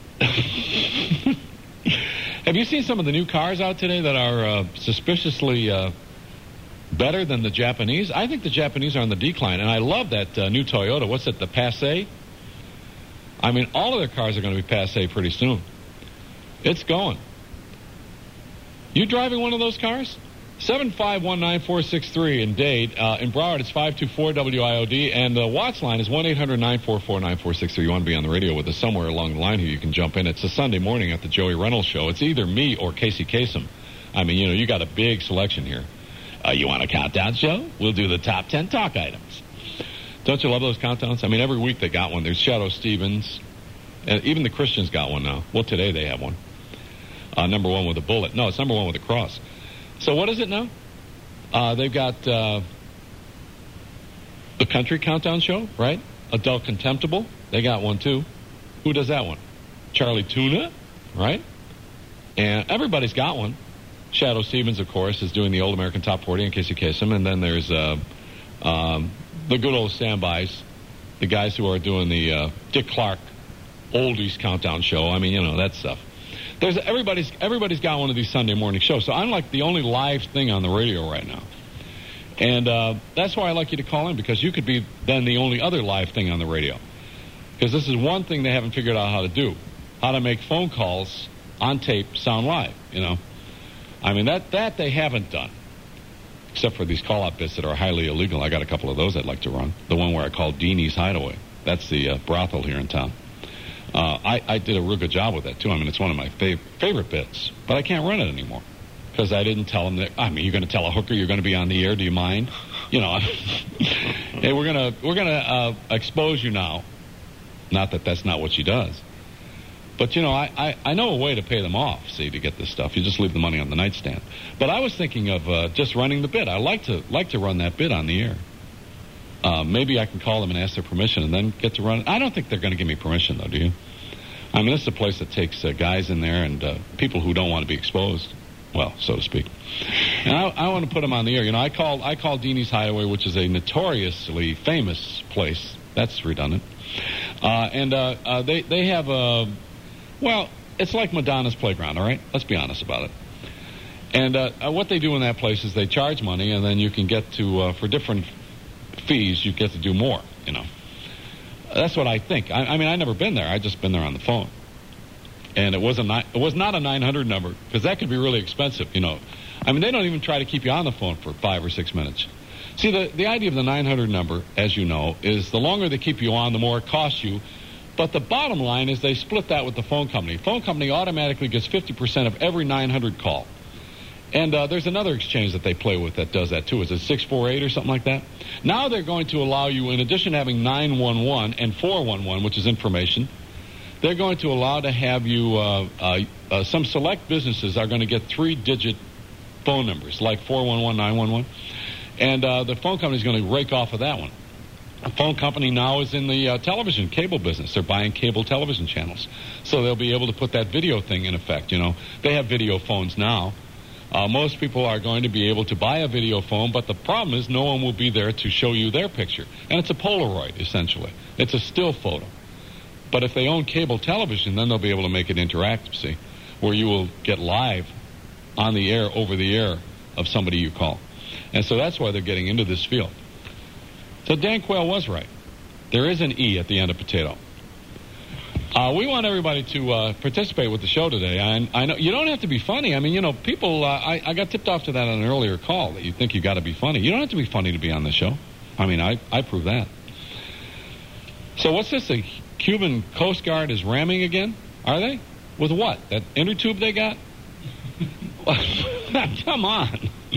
Have you seen some of the new cars out today that are uh, suspiciously uh, better than the Japanese? I think the Japanese are on the decline, and I love that uh, new Toyota. What's it, the Passat? I mean, all of their cars are going to be Passat pretty soon. It's going. You driving one of those cars? seven five one nine four six three in Dade. Uh, in Broward, it's five two four W I O D. And the Watts line is one eight hundred nine four four nine four six three. You want to be on the radio with us somewhere along the line here, you can jump in. It's a Sunday morning at the Joey Reynolds Show. It's either me or Casey Kasem. I mean, you know, you got a big selection here. Uh, you want a countdown show? We'll do the top ten talk items. Don't you love those countdowns? I mean, every week they got one. There's Shadow Stevens. And even the Christians got one now. Well, today they have one. Uh, number one with a bullet. No, it's number one with a cross. So what is it now? Uh, they've got uh, the Country Countdown Show, right? Adult Contemptible. They got one, too. Who does that one? Charlie Tuna, right? And everybody's got one. Shadow Stevens, of course, is doing the Old American Top forty in Casey Kasem. And then there's uh, um, the good old standbys, the guys who are doing the uh, Dick Clark Oldies Countdown Show. I mean, you know, that stuff. There's everybody's everybody's got one of these Sunday morning shows. So I'm like the only live thing on the radio right now. And uh, that's why I like you to call in, because you could be then the only other live thing on the radio. Because this is one thing they haven't figured out how to do. How to make phone calls on tape, sound live, you know. I mean, that, that they haven't done. Except for these call-out bits that are highly illegal. I got a couple of those I'd like to run. The one where I called Deanie's Hideaway. That's the uh, brothel here in town. Uh, I, I did a real good job with that, too. I mean, it's one of my fav- favorite bits. But I can't run it anymore. Because I didn't tell them that, I mean, you're going to tell a hooker you're going to be on the air, do you mind? You know, hey, we're going to we're gonna, uh, expose you now. Not that that's not what she does. But, you know, I, I, I know a way to pay them off, see, to get this stuff. You just leave the money on the nightstand. But I was thinking of uh, just running the bid. I like to like to run that bid on the air. Uh, maybe I can call them and ask their permission and then get to run it. I don't think they're going to give me permission, though, do you? I mean, this is a place that takes uh, guys in there and uh, people who don't want to be exposed, well, so to speak. And I, I want to put them on the air. You know, I called, I called Deanie's Hideaway, which is a notoriously famous place. That's redundant. Uh, and uh, uh, they, they have a... Well, it's like Madonna's Playground, all right? Let's be honest about it. And uh, uh, what they do in that place is they charge money, and then you can get to, uh, for different fees, you get to do more, you know. That's what I think. I, I mean, I've never been there. I've just been there on the phone. And it, was a ni- it was not a nine hundred number, because that could be really expensive, you know. I mean, they don't even try to keep you on the phone for five or six minutes. See, the, the idea of the nine hundred number, as you know, is the longer they keep you on, the more it costs you. But the bottom line is they split that with the phone company. Phone company automatically gets fifty percent of every nine hundred call. And uh, there's another exchange that they play with that does that, too. Is it six four eight or something like that? Now they're going to allow you, in addition to having nine one one and four one one, which is information, they're going to allow to have you, uh, uh, uh, some select businesses are going to get three-digit phone numbers, like four one one, nine one one. And uh, the phone company is going to rake off of that one. The phone company now is in the uh, television cable business. They're buying cable television channels. So they'll be able to put that video thing in effect, you know. They have video phones now. Uh, most people are going to be able to buy a video phone, but the problem is no one will be there to show you their picture. And it's a Polaroid, essentially. It's a still photo. But if they own cable television, then they'll be able to make it interactive, see, where you will get live on the air, over the air, of somebody you call. And so that's why they're getting into this field. So Dan Quayle was right. There is an E at the end of potato. Uh, we want everybody to uh, participate with the show today. I, I know you don't have to be funny. I mean, you know, people. Uh, I, I got tipped off to that on an earlier call that you think you got to be funny. You don't have to be funny to be on the show. I mean, I I prove that. So what's this? The Cuban Coast Guard is ramming again? Are they? With what? That inner tube they got? Come on.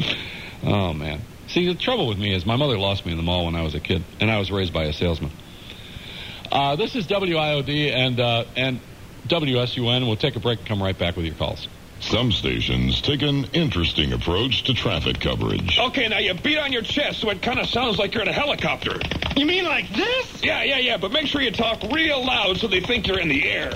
Oh man. See, the trouble with me is my mother lost me in the mall when I was a kid, and I was raised by a salesman. Uh, this is W I O D and uh, and W S U N. We'll take a break and come right back with your calls.
Some stations take an interesting approach to traffic coverage.
Okay, now you beat on your chest so it kind of sounds like you're in a helicopter.
You mean like this?
Yeah, yeah, yeah, but make sure you talk real loud so they think you're in the air.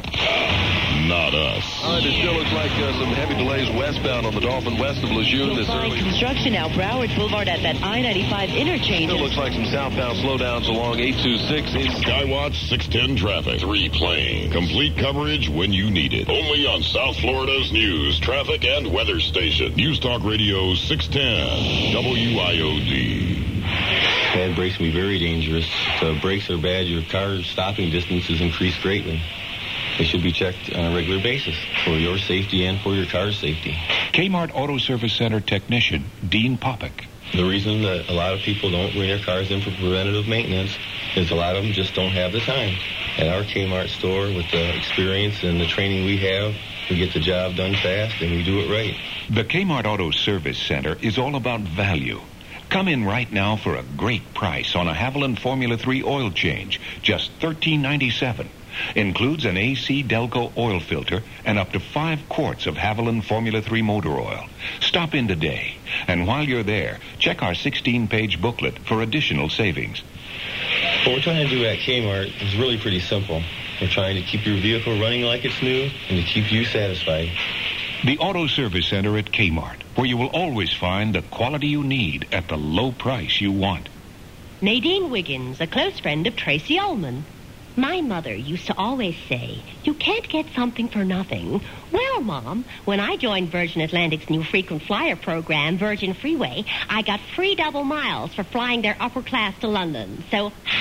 Not us.
All right, it still looks like uh, some heavy delays westbound on the Dolphin west of Lejeune this early.
Construction now, Broward Boulevard at that I ninety-five interchange.
Still looks like some southbound slowdowns along eight two six.
Skywatch six ten traffic. Three planes. Complete coverage when you need it. Only on South Florida's news, traffic, and weather station. News Talk Radio six ten. W I O D.
Bad brakes can be very dangerous. If the brakes are bad, your car's stopping distance is increased greatly. They should be checked on a regular basis for your safety and for your car's safety.
Kmart Auto Service Center technician Dean Popick.
The reason that a lot of people don't bring their cars in for preventative maintenance is a lot of them just don't have the time. At our Kmart store, with the experience and the training we have, we get the job done fast and we do it right.
The Kmart Auto Service Center is all about value. Come in right now for a great price on a Haviland Formula three oil change, just thirteen ninety-seven. Includes an A C Delco oil filter and up to five quarts of Haviland Formula three motor oil. Stop in today, and while you're there, check our sixteen-page booklet for additional savings.
What we're trying to do at Kmart is really pretty simple. We're trying to keep your vehicle running like it's new and to keep you satisfied.
The Auto Service Center at Kmart, where you will always find the quality you need at the low price you want.
Nadine Wiggins, a close friend of Tracy Ullman. My mother used to always say, you can't get something for nothing. Well, Mom, when I joined Virgin Atlantic's new frequent flyer program, Virgin Freeway, I got free double miles for flying their upper class to London. So, ha!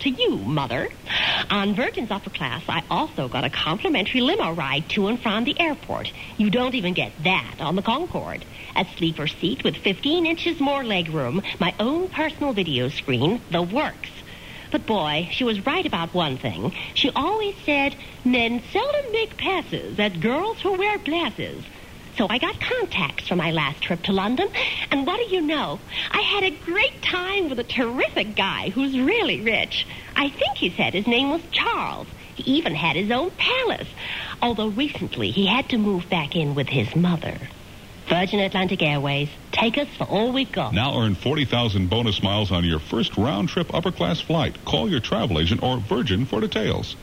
to you, Mother. On Virgin's Upper Class, I also got a complimentary limo ride to and from the airport. You don't even get that on the Concorde. A sleeper seat with fifteen inches more legroom, my own personal video screen, the works. But boy, she was right about one thing. She always said, men seldom make passes at girls who wear glasses. So I got contacts for my last trip to London, and what do you know? I had a great time with a terrific guy who's really rich. I think he said his name was Charles. He even had his own palace, although recently he had to move back in with his mother. Virgin Atlantic Airways, take us for all we've got.
Now earn forty thousand bonus miles on your first round-trip upper-class flight. Call your travel agent or Virgin for details.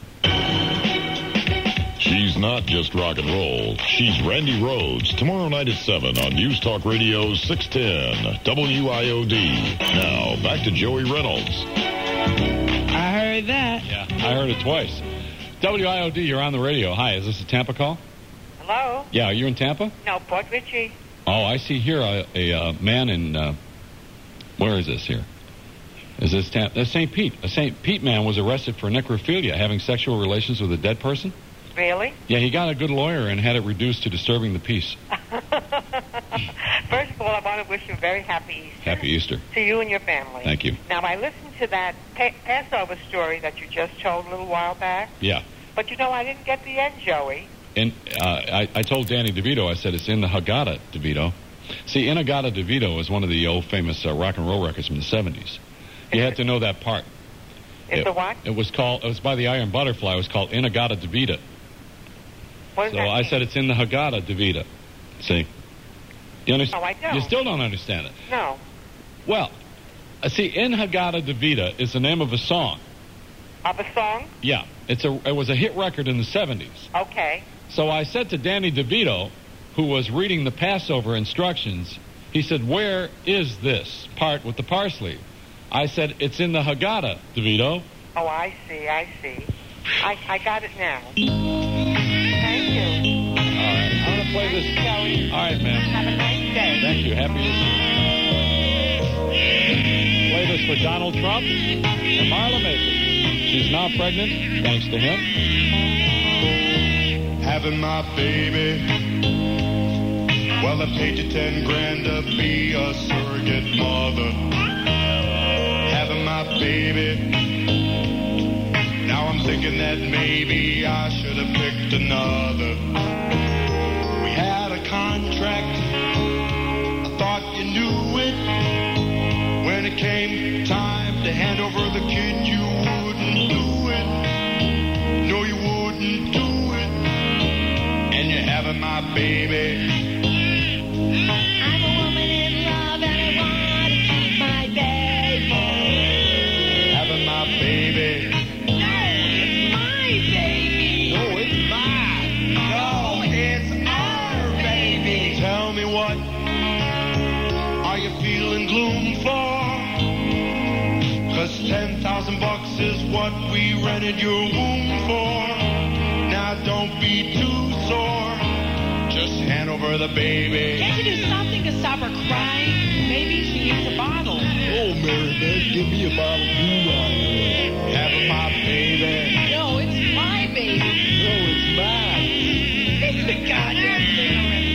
She's not just rock and roll. She's Randy Rhodes. Tomorrow night at seven on News Talk Radio six ten W I O D. Now, back to Joey Reynolds.
I heard that. Yeah, I heard it twice. W I O D, you're on the radio. Hi, is this a Tampa call?
Hello?
Yeah, are you in Tampa?
No, Port Richey.
Oh, I see here a, a, uh man in, uh, where is this here? Is this Tampa? That's Saint Pete. A Saint Pete man was arrested for necrophilia, having sexual relations with a dead person.
Really?
Yeah, he got a good lawyer and had it reduced to disturbing the peace.
First of all, I want to wish you a very happy Easter.
Happy Easter.
To you and your family.
Thank you.
Now, I listened to that pa- Passover story that you just told a little while back.
Yeah.
But, you know, I didn't get the end, Joey.
And uh, I, I told Danny DeVito, I said, it's in the Haggadah, DeVito. See, In Haggadah DeVito is one of the old famous uh, rock and roll records from the seventies. You had to know that part.
It's
it,
the what?
It was called, it was by the Iron Butterfly. It was called In Haggadah DeVita.
What does
So
that
I
mean?
said it's in the Haggadah DeVita. See? You understand?
No, I don't.
You still don't understand it.
No.
Well, uh, see, In Haggadah DeVita is the name of a song.
Of a song?
Yeah. It's a. It was a hit record in the seventies.
Okay.
So I said to Danny DeVito, who was reading the Passover instructions, he said, where is this part with the parsley? I said, it's in the Haggadah, DeVito.
Oh, I see, I see. I, I got it now. Thank you.
All right, I'm going to play this. All right, man.
Have a nice day.
Thank you. Happy Easter. Play this for Donald Trump and Marla Mason. She's now pregnant, thanks to him.
Having my baby. Well, I paid you ten grand to be a surrogate mother. Having my baby. Now I'm thinking that maybe I should have picked another. We had a contract. I thought you knew it. When it came time to hand over the kid, you wouldn't do it. No, you wouldn't do it. And you're having my baby.
I'm a woman in love and I want to keep my baby.
Having my baby.
No, it's my baby.
No, it's mine. No, it's our baby. Tell me what are you feeling gloom for? Cause ten thousand bucks is what we rented your womb for. Now don't be too sore. Just hand over the baby.
Can't you do something to stop her crying? Maybe she needs a bottle.
Oh, Mary Beth, give me a bottle too. Having my baby.
No, it's my baby.
No, it's mine.
It's the goddamn thing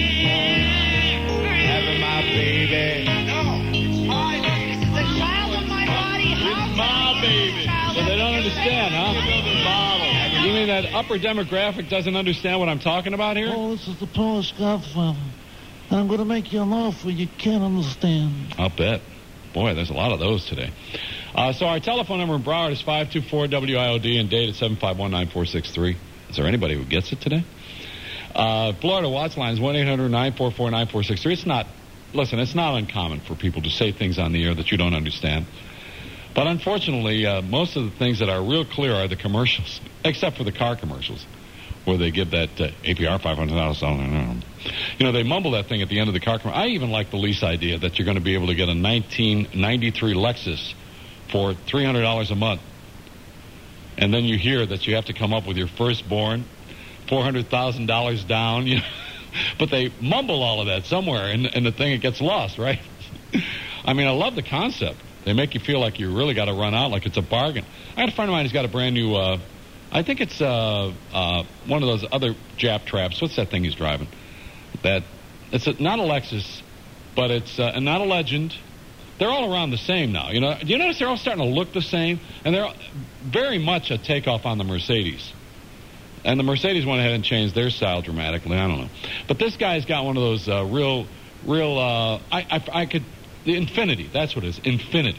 already.
Having my baby. No, it's my baby.
This is the child of my body. How
It's my baby.
So they don't understand, huh? You mean that upper demographic doesn't understand what I'm talking about here?
Oh, this is the Polish Godfather. And I'm going to make you an offer you can't understand.
I'll bet. Boy, there's a lot of those today. Uh, so our telephone number in Broward is five two four W I O D and date at seven five one nine four six three. Is there anybody who gets it today? Uh, Florida Watts line is one eight hundred nine four four nine four six three. It's not, listen, it's not uncommon for people to say things on the air that you don't understand. But unfortunately, uh, most of the things that are real clear are the commercials, except for the car commercials, where they give that uh, A P R five hundred dollars. You know, they mumble that thing at the end of the car commercial. I even like the lease idea that you're going to be able to get a nineteen ninety-three Lexus for three hundred dollars a month. And then you hear that you have to come up with your firstborn, four hundred thousand dollars down. You know? But they mumble all of that somewhere, and, and the thing, it gets lost, right? I mean, I love the concept. They make you feel like you really got to run out, like it's a bargain. I had a friend of mine who's got a brand new, uh, I think it's uh, uh, one of those other Jap traps. What's that thing he's driving? That It's a, not a Lexus, but it's uh, not a Legend. They're all around the same now. You know, do you notice they're all starting to look the same? And they're very much a takeoff on the Mercedes. And the Mercedes went ahead and changed their style dramatically. I don't know. But this guy's got one of those uh, real, real, uh, I, I, I could, the Infinity. That's what it is, Infinity.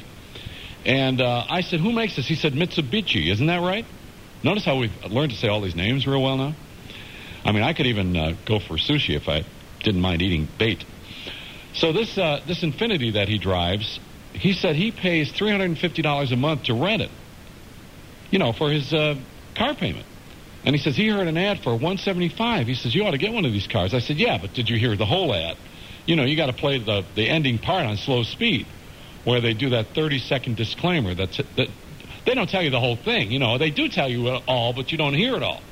And uh, I said, who makes this? He said, Mitsubishi. Isn't that right? Notice how we've learned to say all these names real well now? I mean, I could even uh, go for sushi if I didn't mind eating bait. So this uh, this Infinity that he drives, he said he pays three hundred fifty dollars a month to rent it, you know, for his uh, car payment. And he says he heard an ad for one hundred seventy-five dollars. He says, you ought to get one of these cars. I said, yeah, but did you hear the whole ad? You know, you got to play the, the ending part on slow speed, where they do that thirty-second disclaimer. That's that they don't tell you the whole thing. You know, they do tell you it all, but you don't hear it all.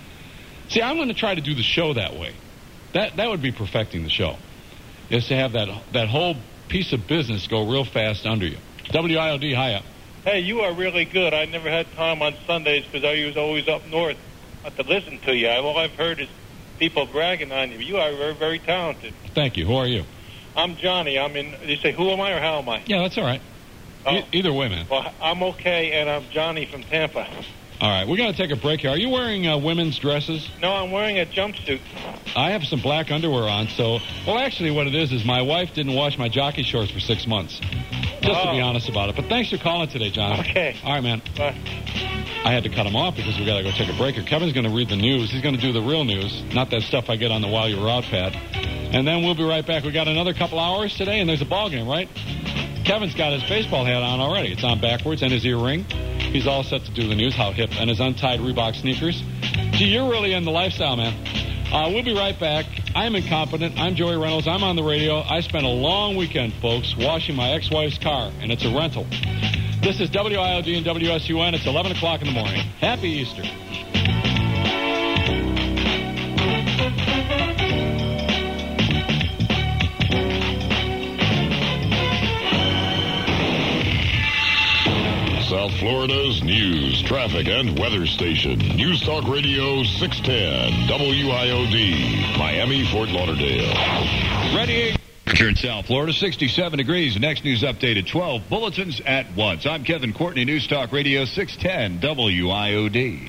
See, I'm going to try to do the show that way. That that would be perfecting the show, is to have that that whole piece of business go real fast under you. W I O D, hiya.
Hey, you are really good. I never had time on Sundays because I was always up north to listen to you. All I've heard is people bragging on you. You are very, very talented.
Thank you. Who are you?
I'm Johnny. I'm in. You say, who am I or how am I?
Yeah, that's all right.
Oh.
E- either way, man.
Well, I'm okay, and I'm Johnny from Tampa.
All right, we're going to take a break here. Are you wearing uh, women's dresses?
No, I'm wearing a jumpsuit.
I have some black underwear on, so... Well, actually, what it is is my wife didn't wash my jockey shorts for six months. Just
oh.
to be honest about it. But thanks for calling today, John.
Okay.
All right, man.
Bye.
I had to cut him off because we got to go take a break here. Kevin's going to read the news. He's going to do the real news, not that stuff I get on the While You Were Out pad. And then we'll be right back. We got another couple hours today, and there's a ball game, right? Kevin's got his baseball hat on already. It's on backwards, and his earring. He's all set to do the news. How hip. And his untied Reebok sneakers. Gee, you're really in the lifestyle, man. Uh, we'll be right back. I'm incompetent. I'm Joey Reynolds. I'm on the radio. I spent a long weekend, folks, washing my ex-wife's car, and it's a rental. This is W I O D and W S U N. It's eleven o'clock in the morning. Happy Easter.
South Florida's news, traffic, and weather station. News Talk Radio six ten, W I O D, Miami, Fort Lauderdale.
Ready? Here in South Florida, sixty-seven degrees. Next news update at twelve. Bulletins at once. I'm Kevin Courtney, News Talk Radio six ten, W I O D.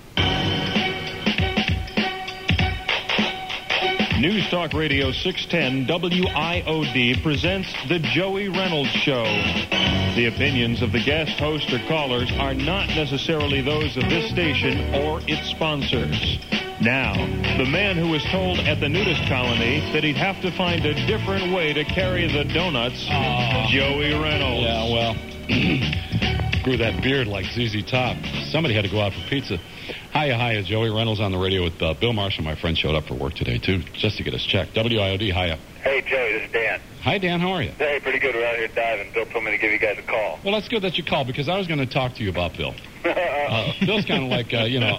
News Talk Radio six ten W I O D presents The Joey Reynolds Show. The opinions of the guest host or callers are not necessarily those of this station or its sponsors. Now, the man who was told at the nudist colony that he'd have to find a different way to carry the donuts, uh, Joey Reynolds.
Yeah, well, grew that beard like Z Z Top. Somebody had to go out for pizza. Hiya, hiya, Joey Reynolds on the radio with uh, Bill Marshall. My friend showed up for work today, too, just to get us checked. W I O D, hiya.
Hey, Joey, this is Dan.
Hi, Dan, how are you?
Hey, pretty good. We're out here diving. Bill told me to give you guys a call.
Well, that's good that you called, because I was going to talk to you about Bill. Uh, Bill's kind of like, uh, you know,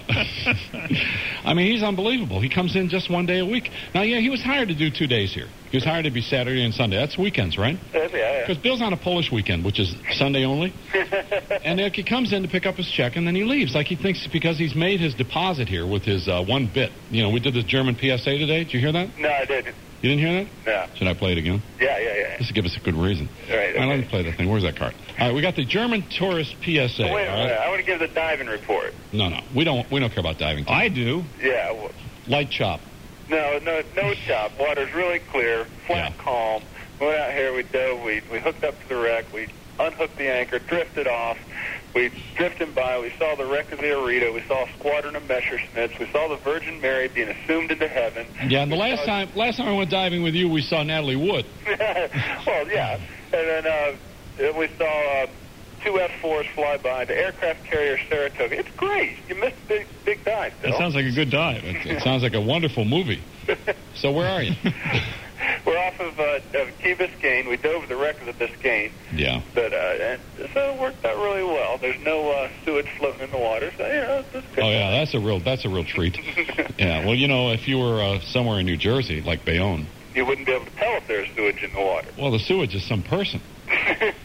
I mean, he's unbelievable. He comes in just one day a week. Now, yeah, he was hired to do two days here. He was hired to be Saturday and Sunday. That's weekends, right?
Yeah, yeah.
Because Bill's on a Polish weekend, which is Sunday only. And like, he comes in to pick up his check, and then he leaves. Like he thinks because he's made his deposit here with his uh, one bit. You know, we did this German P S A today. Did you hear that?
No, I didn't.
You didn't hear that?
No.
Should I play it again?
Yeah, yeah, yeah.
Just to give us a good reason.
All right, okay.
All right, let me play that thing. Where's that card? All right, we got the German tourist P S A.
Oh, wait a
all
minute.
right?
I want to give the diving report.
No, no. We don't We don't care about diving.
I do.
Yeah. Well,
light chop.
No, no, no chop. Water's really clear, flat, yeah. calm. We went out here, we dove, we, we hooked up to the wreck, we unhooked the anchor, drifted off. We drifted by, we saw the wreck of the Arita, we saw a squadron of Messerschmitts, we saw the Virgin Mary being assumed into heaven.
Yeah, and the last time last time I went diving with you, we saw Natalie Wood.
Well, yeah. And then uh, we saw uh, two F fours fly by, the aircraft carrier Saratoga. It's great. You missed a big, big dive, Bill.
That sounds like a good dive.
It, it sounds like a wonderful movie. So where are you?
We're off of, uh, of Key Biscayne. We dove the wreck of the Biscayne.
Yeah.
But, uh, and so it worked out really well. There's no uh, sewage floating in the water, so, you know, it's good.
Oh, yeah, that's a real that's a real treat. Yeah, well, you know, if you were uh, somewhere in New Jersey, like Bayonne,
you wouldn't be able to tell if there's sewage in the water.
Well, the sewage is some person.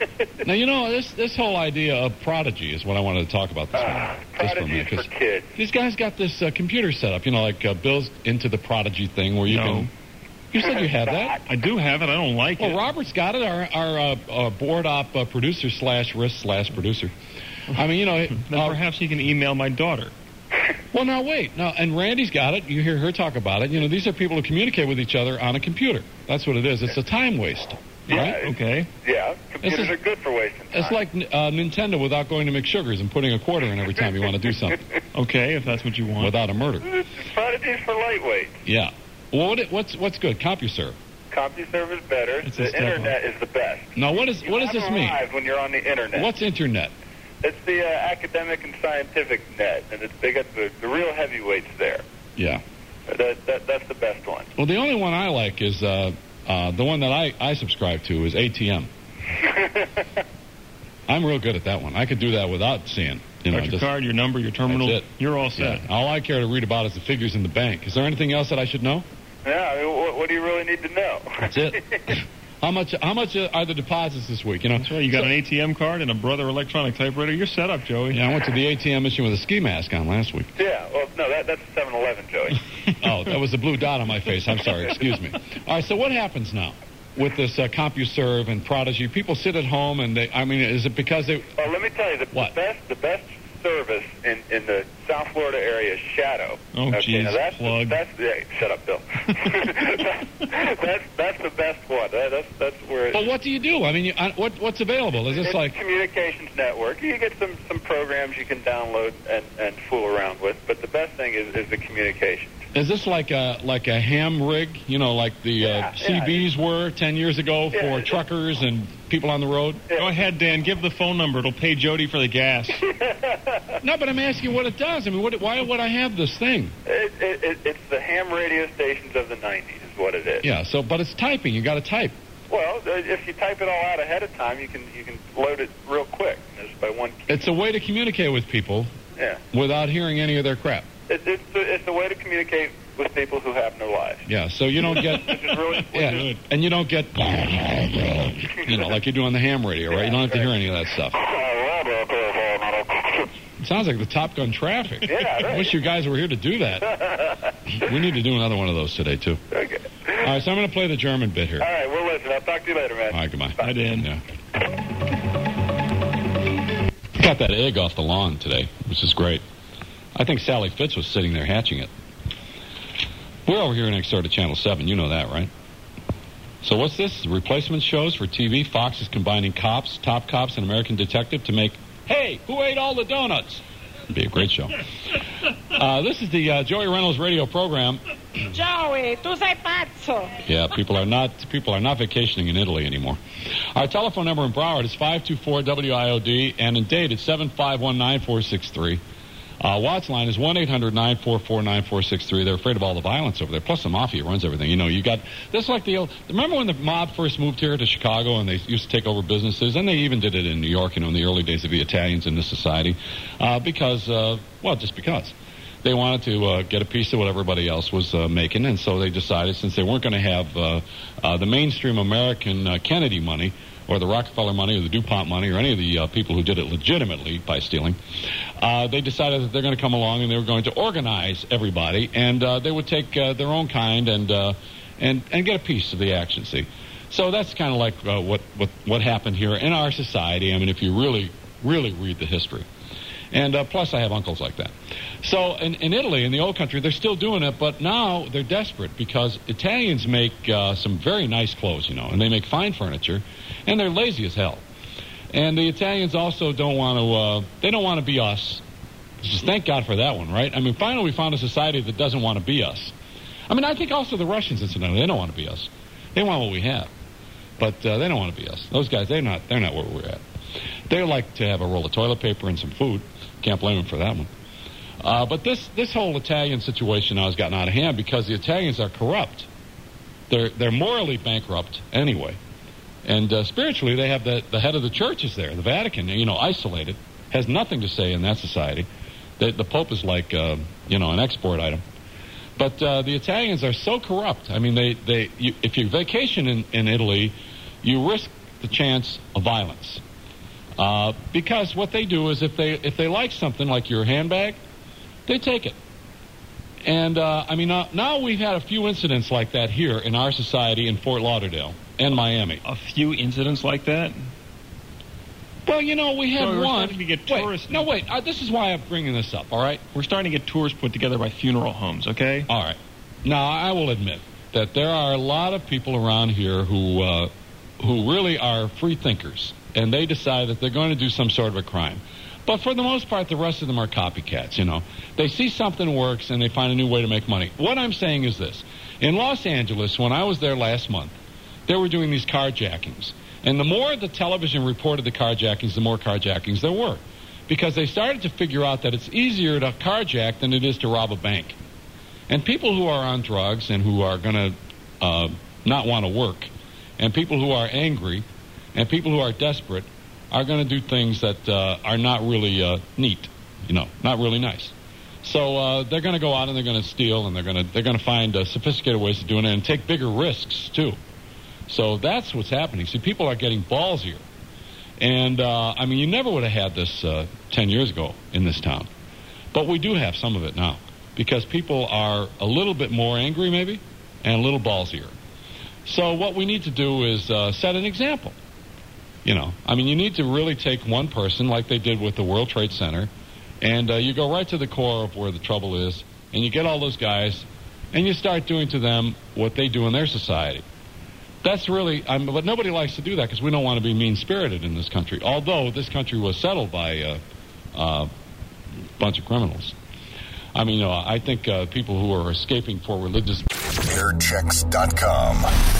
Now, you know, this this whole idea of Prodigy is what I wanted to talk about this morning.
Uh,
Just for a
Prodigy
minute,
is for
'cause
kids.
these guys got this uh, computer set up, you know, like uh, Bill's into the Prodigy thing where you
No.
can... You said you had that?
I do have it. I don't like
Well,
it.
Robert's got it, our, our uh, uh, board op uh, producer slash risk slash producer. I mean, you know...
Then
uh,
perhaps he can email my daughter.
Well, now, wait. No, and Randy's got it. You hear her talk about it. You know, these are people who communicate with each other on a computer. That's what it is. It's a time waste. Right?
Okay.
Yeah, computers
It's a-
are good for wasting time.
It's like uh, Nintendo without going to McSugars and putting a quarter in every time you want to do something.
Okay, if that's what you want.
Without a murder.
Prodigy's for lightweight.
Yeah. Well, what, what's what's good? CompuServe.
CompuServe is better.
It's a
The
step
internet is the best.
Now, what is
You
what does
have
this mean?
arrived when you're on the internet.
What's internet?
It's the uh, academic and scientific net, and it's, they got the, the real heavyweights there.
Yeah.
That, that That's the best one.
Well, the only one I like is uh, uh, the one that I, I subscribe to is A T M. I'm real good at that one. I could do that without seeing. You know,
Got your
just-
card, your number, your terminal.
That's it.
You're all set.
Yeah. All I care to read about is the figures in the bank. Is there anything else that I should know?
Yeah, I mean, what, what do you really need to know?
That's it. How much? How much are the deposits this week? You know,
That's right. You got an A T M card and a Brother electronic typewriter. You're set up, Joey.
Yeah, I went to the A T M machine with a ski mask on last week.
Yeah, well, no, that, that's seven eleven, Joey.
Oh, that was the blue dot on my face. I'm sorry. Excuse me. All right. So what happens now with this uh, CompuServe and Prodigy? People sit at home and they. I mean, is it because they?
Well, let me tell you, the,
What?
the best the best service in, in the South Florida area is Shadow.
Oh,
okay,
geez,
now that's
plug.
The, that's yeah, shut up, Bill. that's that's the best one. That, that's that's where. It,
But what do you do? I mean, you, uh, what what's available? Is this
it's
like?
communications network. You get some some programs you can download and, and fool around with, but the best thing is, is the communication.
Is this like a like a ham rig? You know, like the
Yeah,
uh, C Bs were ten years ago
Yeah,
for
it's-
truckers and people on the road.
Go ahead, Dan. Give the phone number. It'll pay Jody for the gas.
No, but I'm asking what it does. I mean, what, why would I have this thing?
It, it, it, it's the ham radio stations of the nineties, is what it is.
Yeah. So, but it's typing. You got to type.
Well, uh, if you type it all out ahead of time, you can you can load it real quick just by one key.
It's a way to communicate with people
Yeah,
without hearing any of their crap.
it, it's a, it's a way to communicate with people who have no lives.
Yeah. So you don't get.
Which is really
Yeah, and you don't get, you know, like you do on the ham radio, right? You don't have to hear any of that stuff. It sounds like the Top Gun traffic.
Yeah, right.
I wish you guys were here to do that. We need to do another one of those today, too.
Okay.
All right, so I'm going to play the German bit here.
All right, well, listen, I'll talk to you later, man.
All right, goodbye.
Hi, Dan.
Yeah. Got that egg off the lawn today, which is great. I think Sally Fitz was sitting there hatching it. We're over here next door to Channel seven. You know that, right? So what's this? Replacement shows for T V. Fox is combining Cops, Top Cops, and American Detective to make, hey, who ate all the donuts? It'd be a great show. Uh, this is the uh, Joey Reynolds radio program.
Joey, tu sei pazzo.
Yeah, people are not people are not vacationing in Italy anymore. Our telephone number in Broward is five two four W I O D, and in Dade it's seven five one nine four six three. Uh, Watts line is one eight hundred nine four four nine four six three. They're afraid of all the violence over there. Plus the mafia runs everything. You know, you got this is like the old. Remember when the mob first moved here to Chicago and they used to take over businesses, and they even did it in New York. You know, in the early days of the Italians in this society, uh, because uh, well, just because. They wanted to uh, get a piece of what everybody else was uh, making, and so they decided, since they weren't going to have uh, uh, the mainstream American uh, Kennedy money, or the Rockefeller money, or the DuPont money, or any of the uh, people who did it legitimately by stealing, uh, they decided that they're going to come along and they were going to organize everybody, and uh, they would take uh, their own kind and uh, and and get a piece of the action. See, so that's kind of like uh, what what what happened here in our society. I mean, if you really really read the history. And uh, plus, I have uncles like that. So in, in Italy, in the old country, they're still doing it, but now they're desperate because Italians make uh, some very nice clothes, you know, and they make fine furniture, and they're lazy as hell. And the Italians also don't want to, uh, they don't want to be us. Just thank God for that one, right? I mean, finally we found a society that doesn't want to be us. I mean, I think also the Russians, incidentally, they don't want to be us. They want what we have. But uh, they don't want to be us. Those guys, they're not, they're not where we're at. They like to have a roll of toilet paper and some food. Can't blame them for that one. Uh, but this this whole Italian situation now has gotten out of hand because the Italians are corrupt. They're they're morally bankrupt anyway, and uh, spiritually they have the the head of the church is there, the Vatican, you know, isolated, has nothing to say in that society. The, the Pope is like uh, you know an export item. But uh, the Italians are so corrupt. I mean, they they you, if you vacation in, in Italy, you risk the chance of violence. Uh, because what they do is if they if they like something like your handbag, they take it. And, uh, I mean, now, now we've had a few incidents like that here in our society in Fort Lauderdale and Miami.
A few incidents like that?
Well, you know, we had
so we're
one.
starting to get tourists.
Wait, no, wait. Uh, this is why I'm bringing this up, all right?
We're starting to get tours put together by funeral homes, okay?
All right. Now, I will admit that there are a lot of people around here who uh, who really are free thinkers, and they decide that they're going to do some sort of a crime. But for the most part, the rest of them are copycats, you know. They see something works, and they find a new way to make money. What I'm saying is this. In Los Angeles, when I was there last month, they were doing these carjackings. And the more the television reported the carjackings, the more carjackings there were. Because they started to figure out that it's easier to carjack than it is to rob a bank. And people who are on drugs and who are going to uh, not want to work, and people who are angry, and people who are desperate, are going to do things that uh, are not really uh, neat, you know, not really nice. So uh, they're going to go out and they're going to steal, and they're going to they're going to find uh, sophisticated ways of doing it and take bigger risks too. So that's what's happening. See, people are getting ballsier, and uh, I mean, you never would have had this uh, ten years ago in this town, but we do have some of it now because people are a little bit more angry, maybe, and a little ballsier. So what we need to do is uh, set an example. You know, I mean, you need to really take one person like they did with the World Trade Center, and uh, you go right to the core of where the trouble is, and you get all those guys, and you start doing to them what they do in their society. That's really, um, but nobody likes to do that because we don't want to be mean-spirited in this country, although this country was settled by a uh, uh, bunch of criminals. I mean, you know, I think uh, people who are escaping for religious...
air checks dot com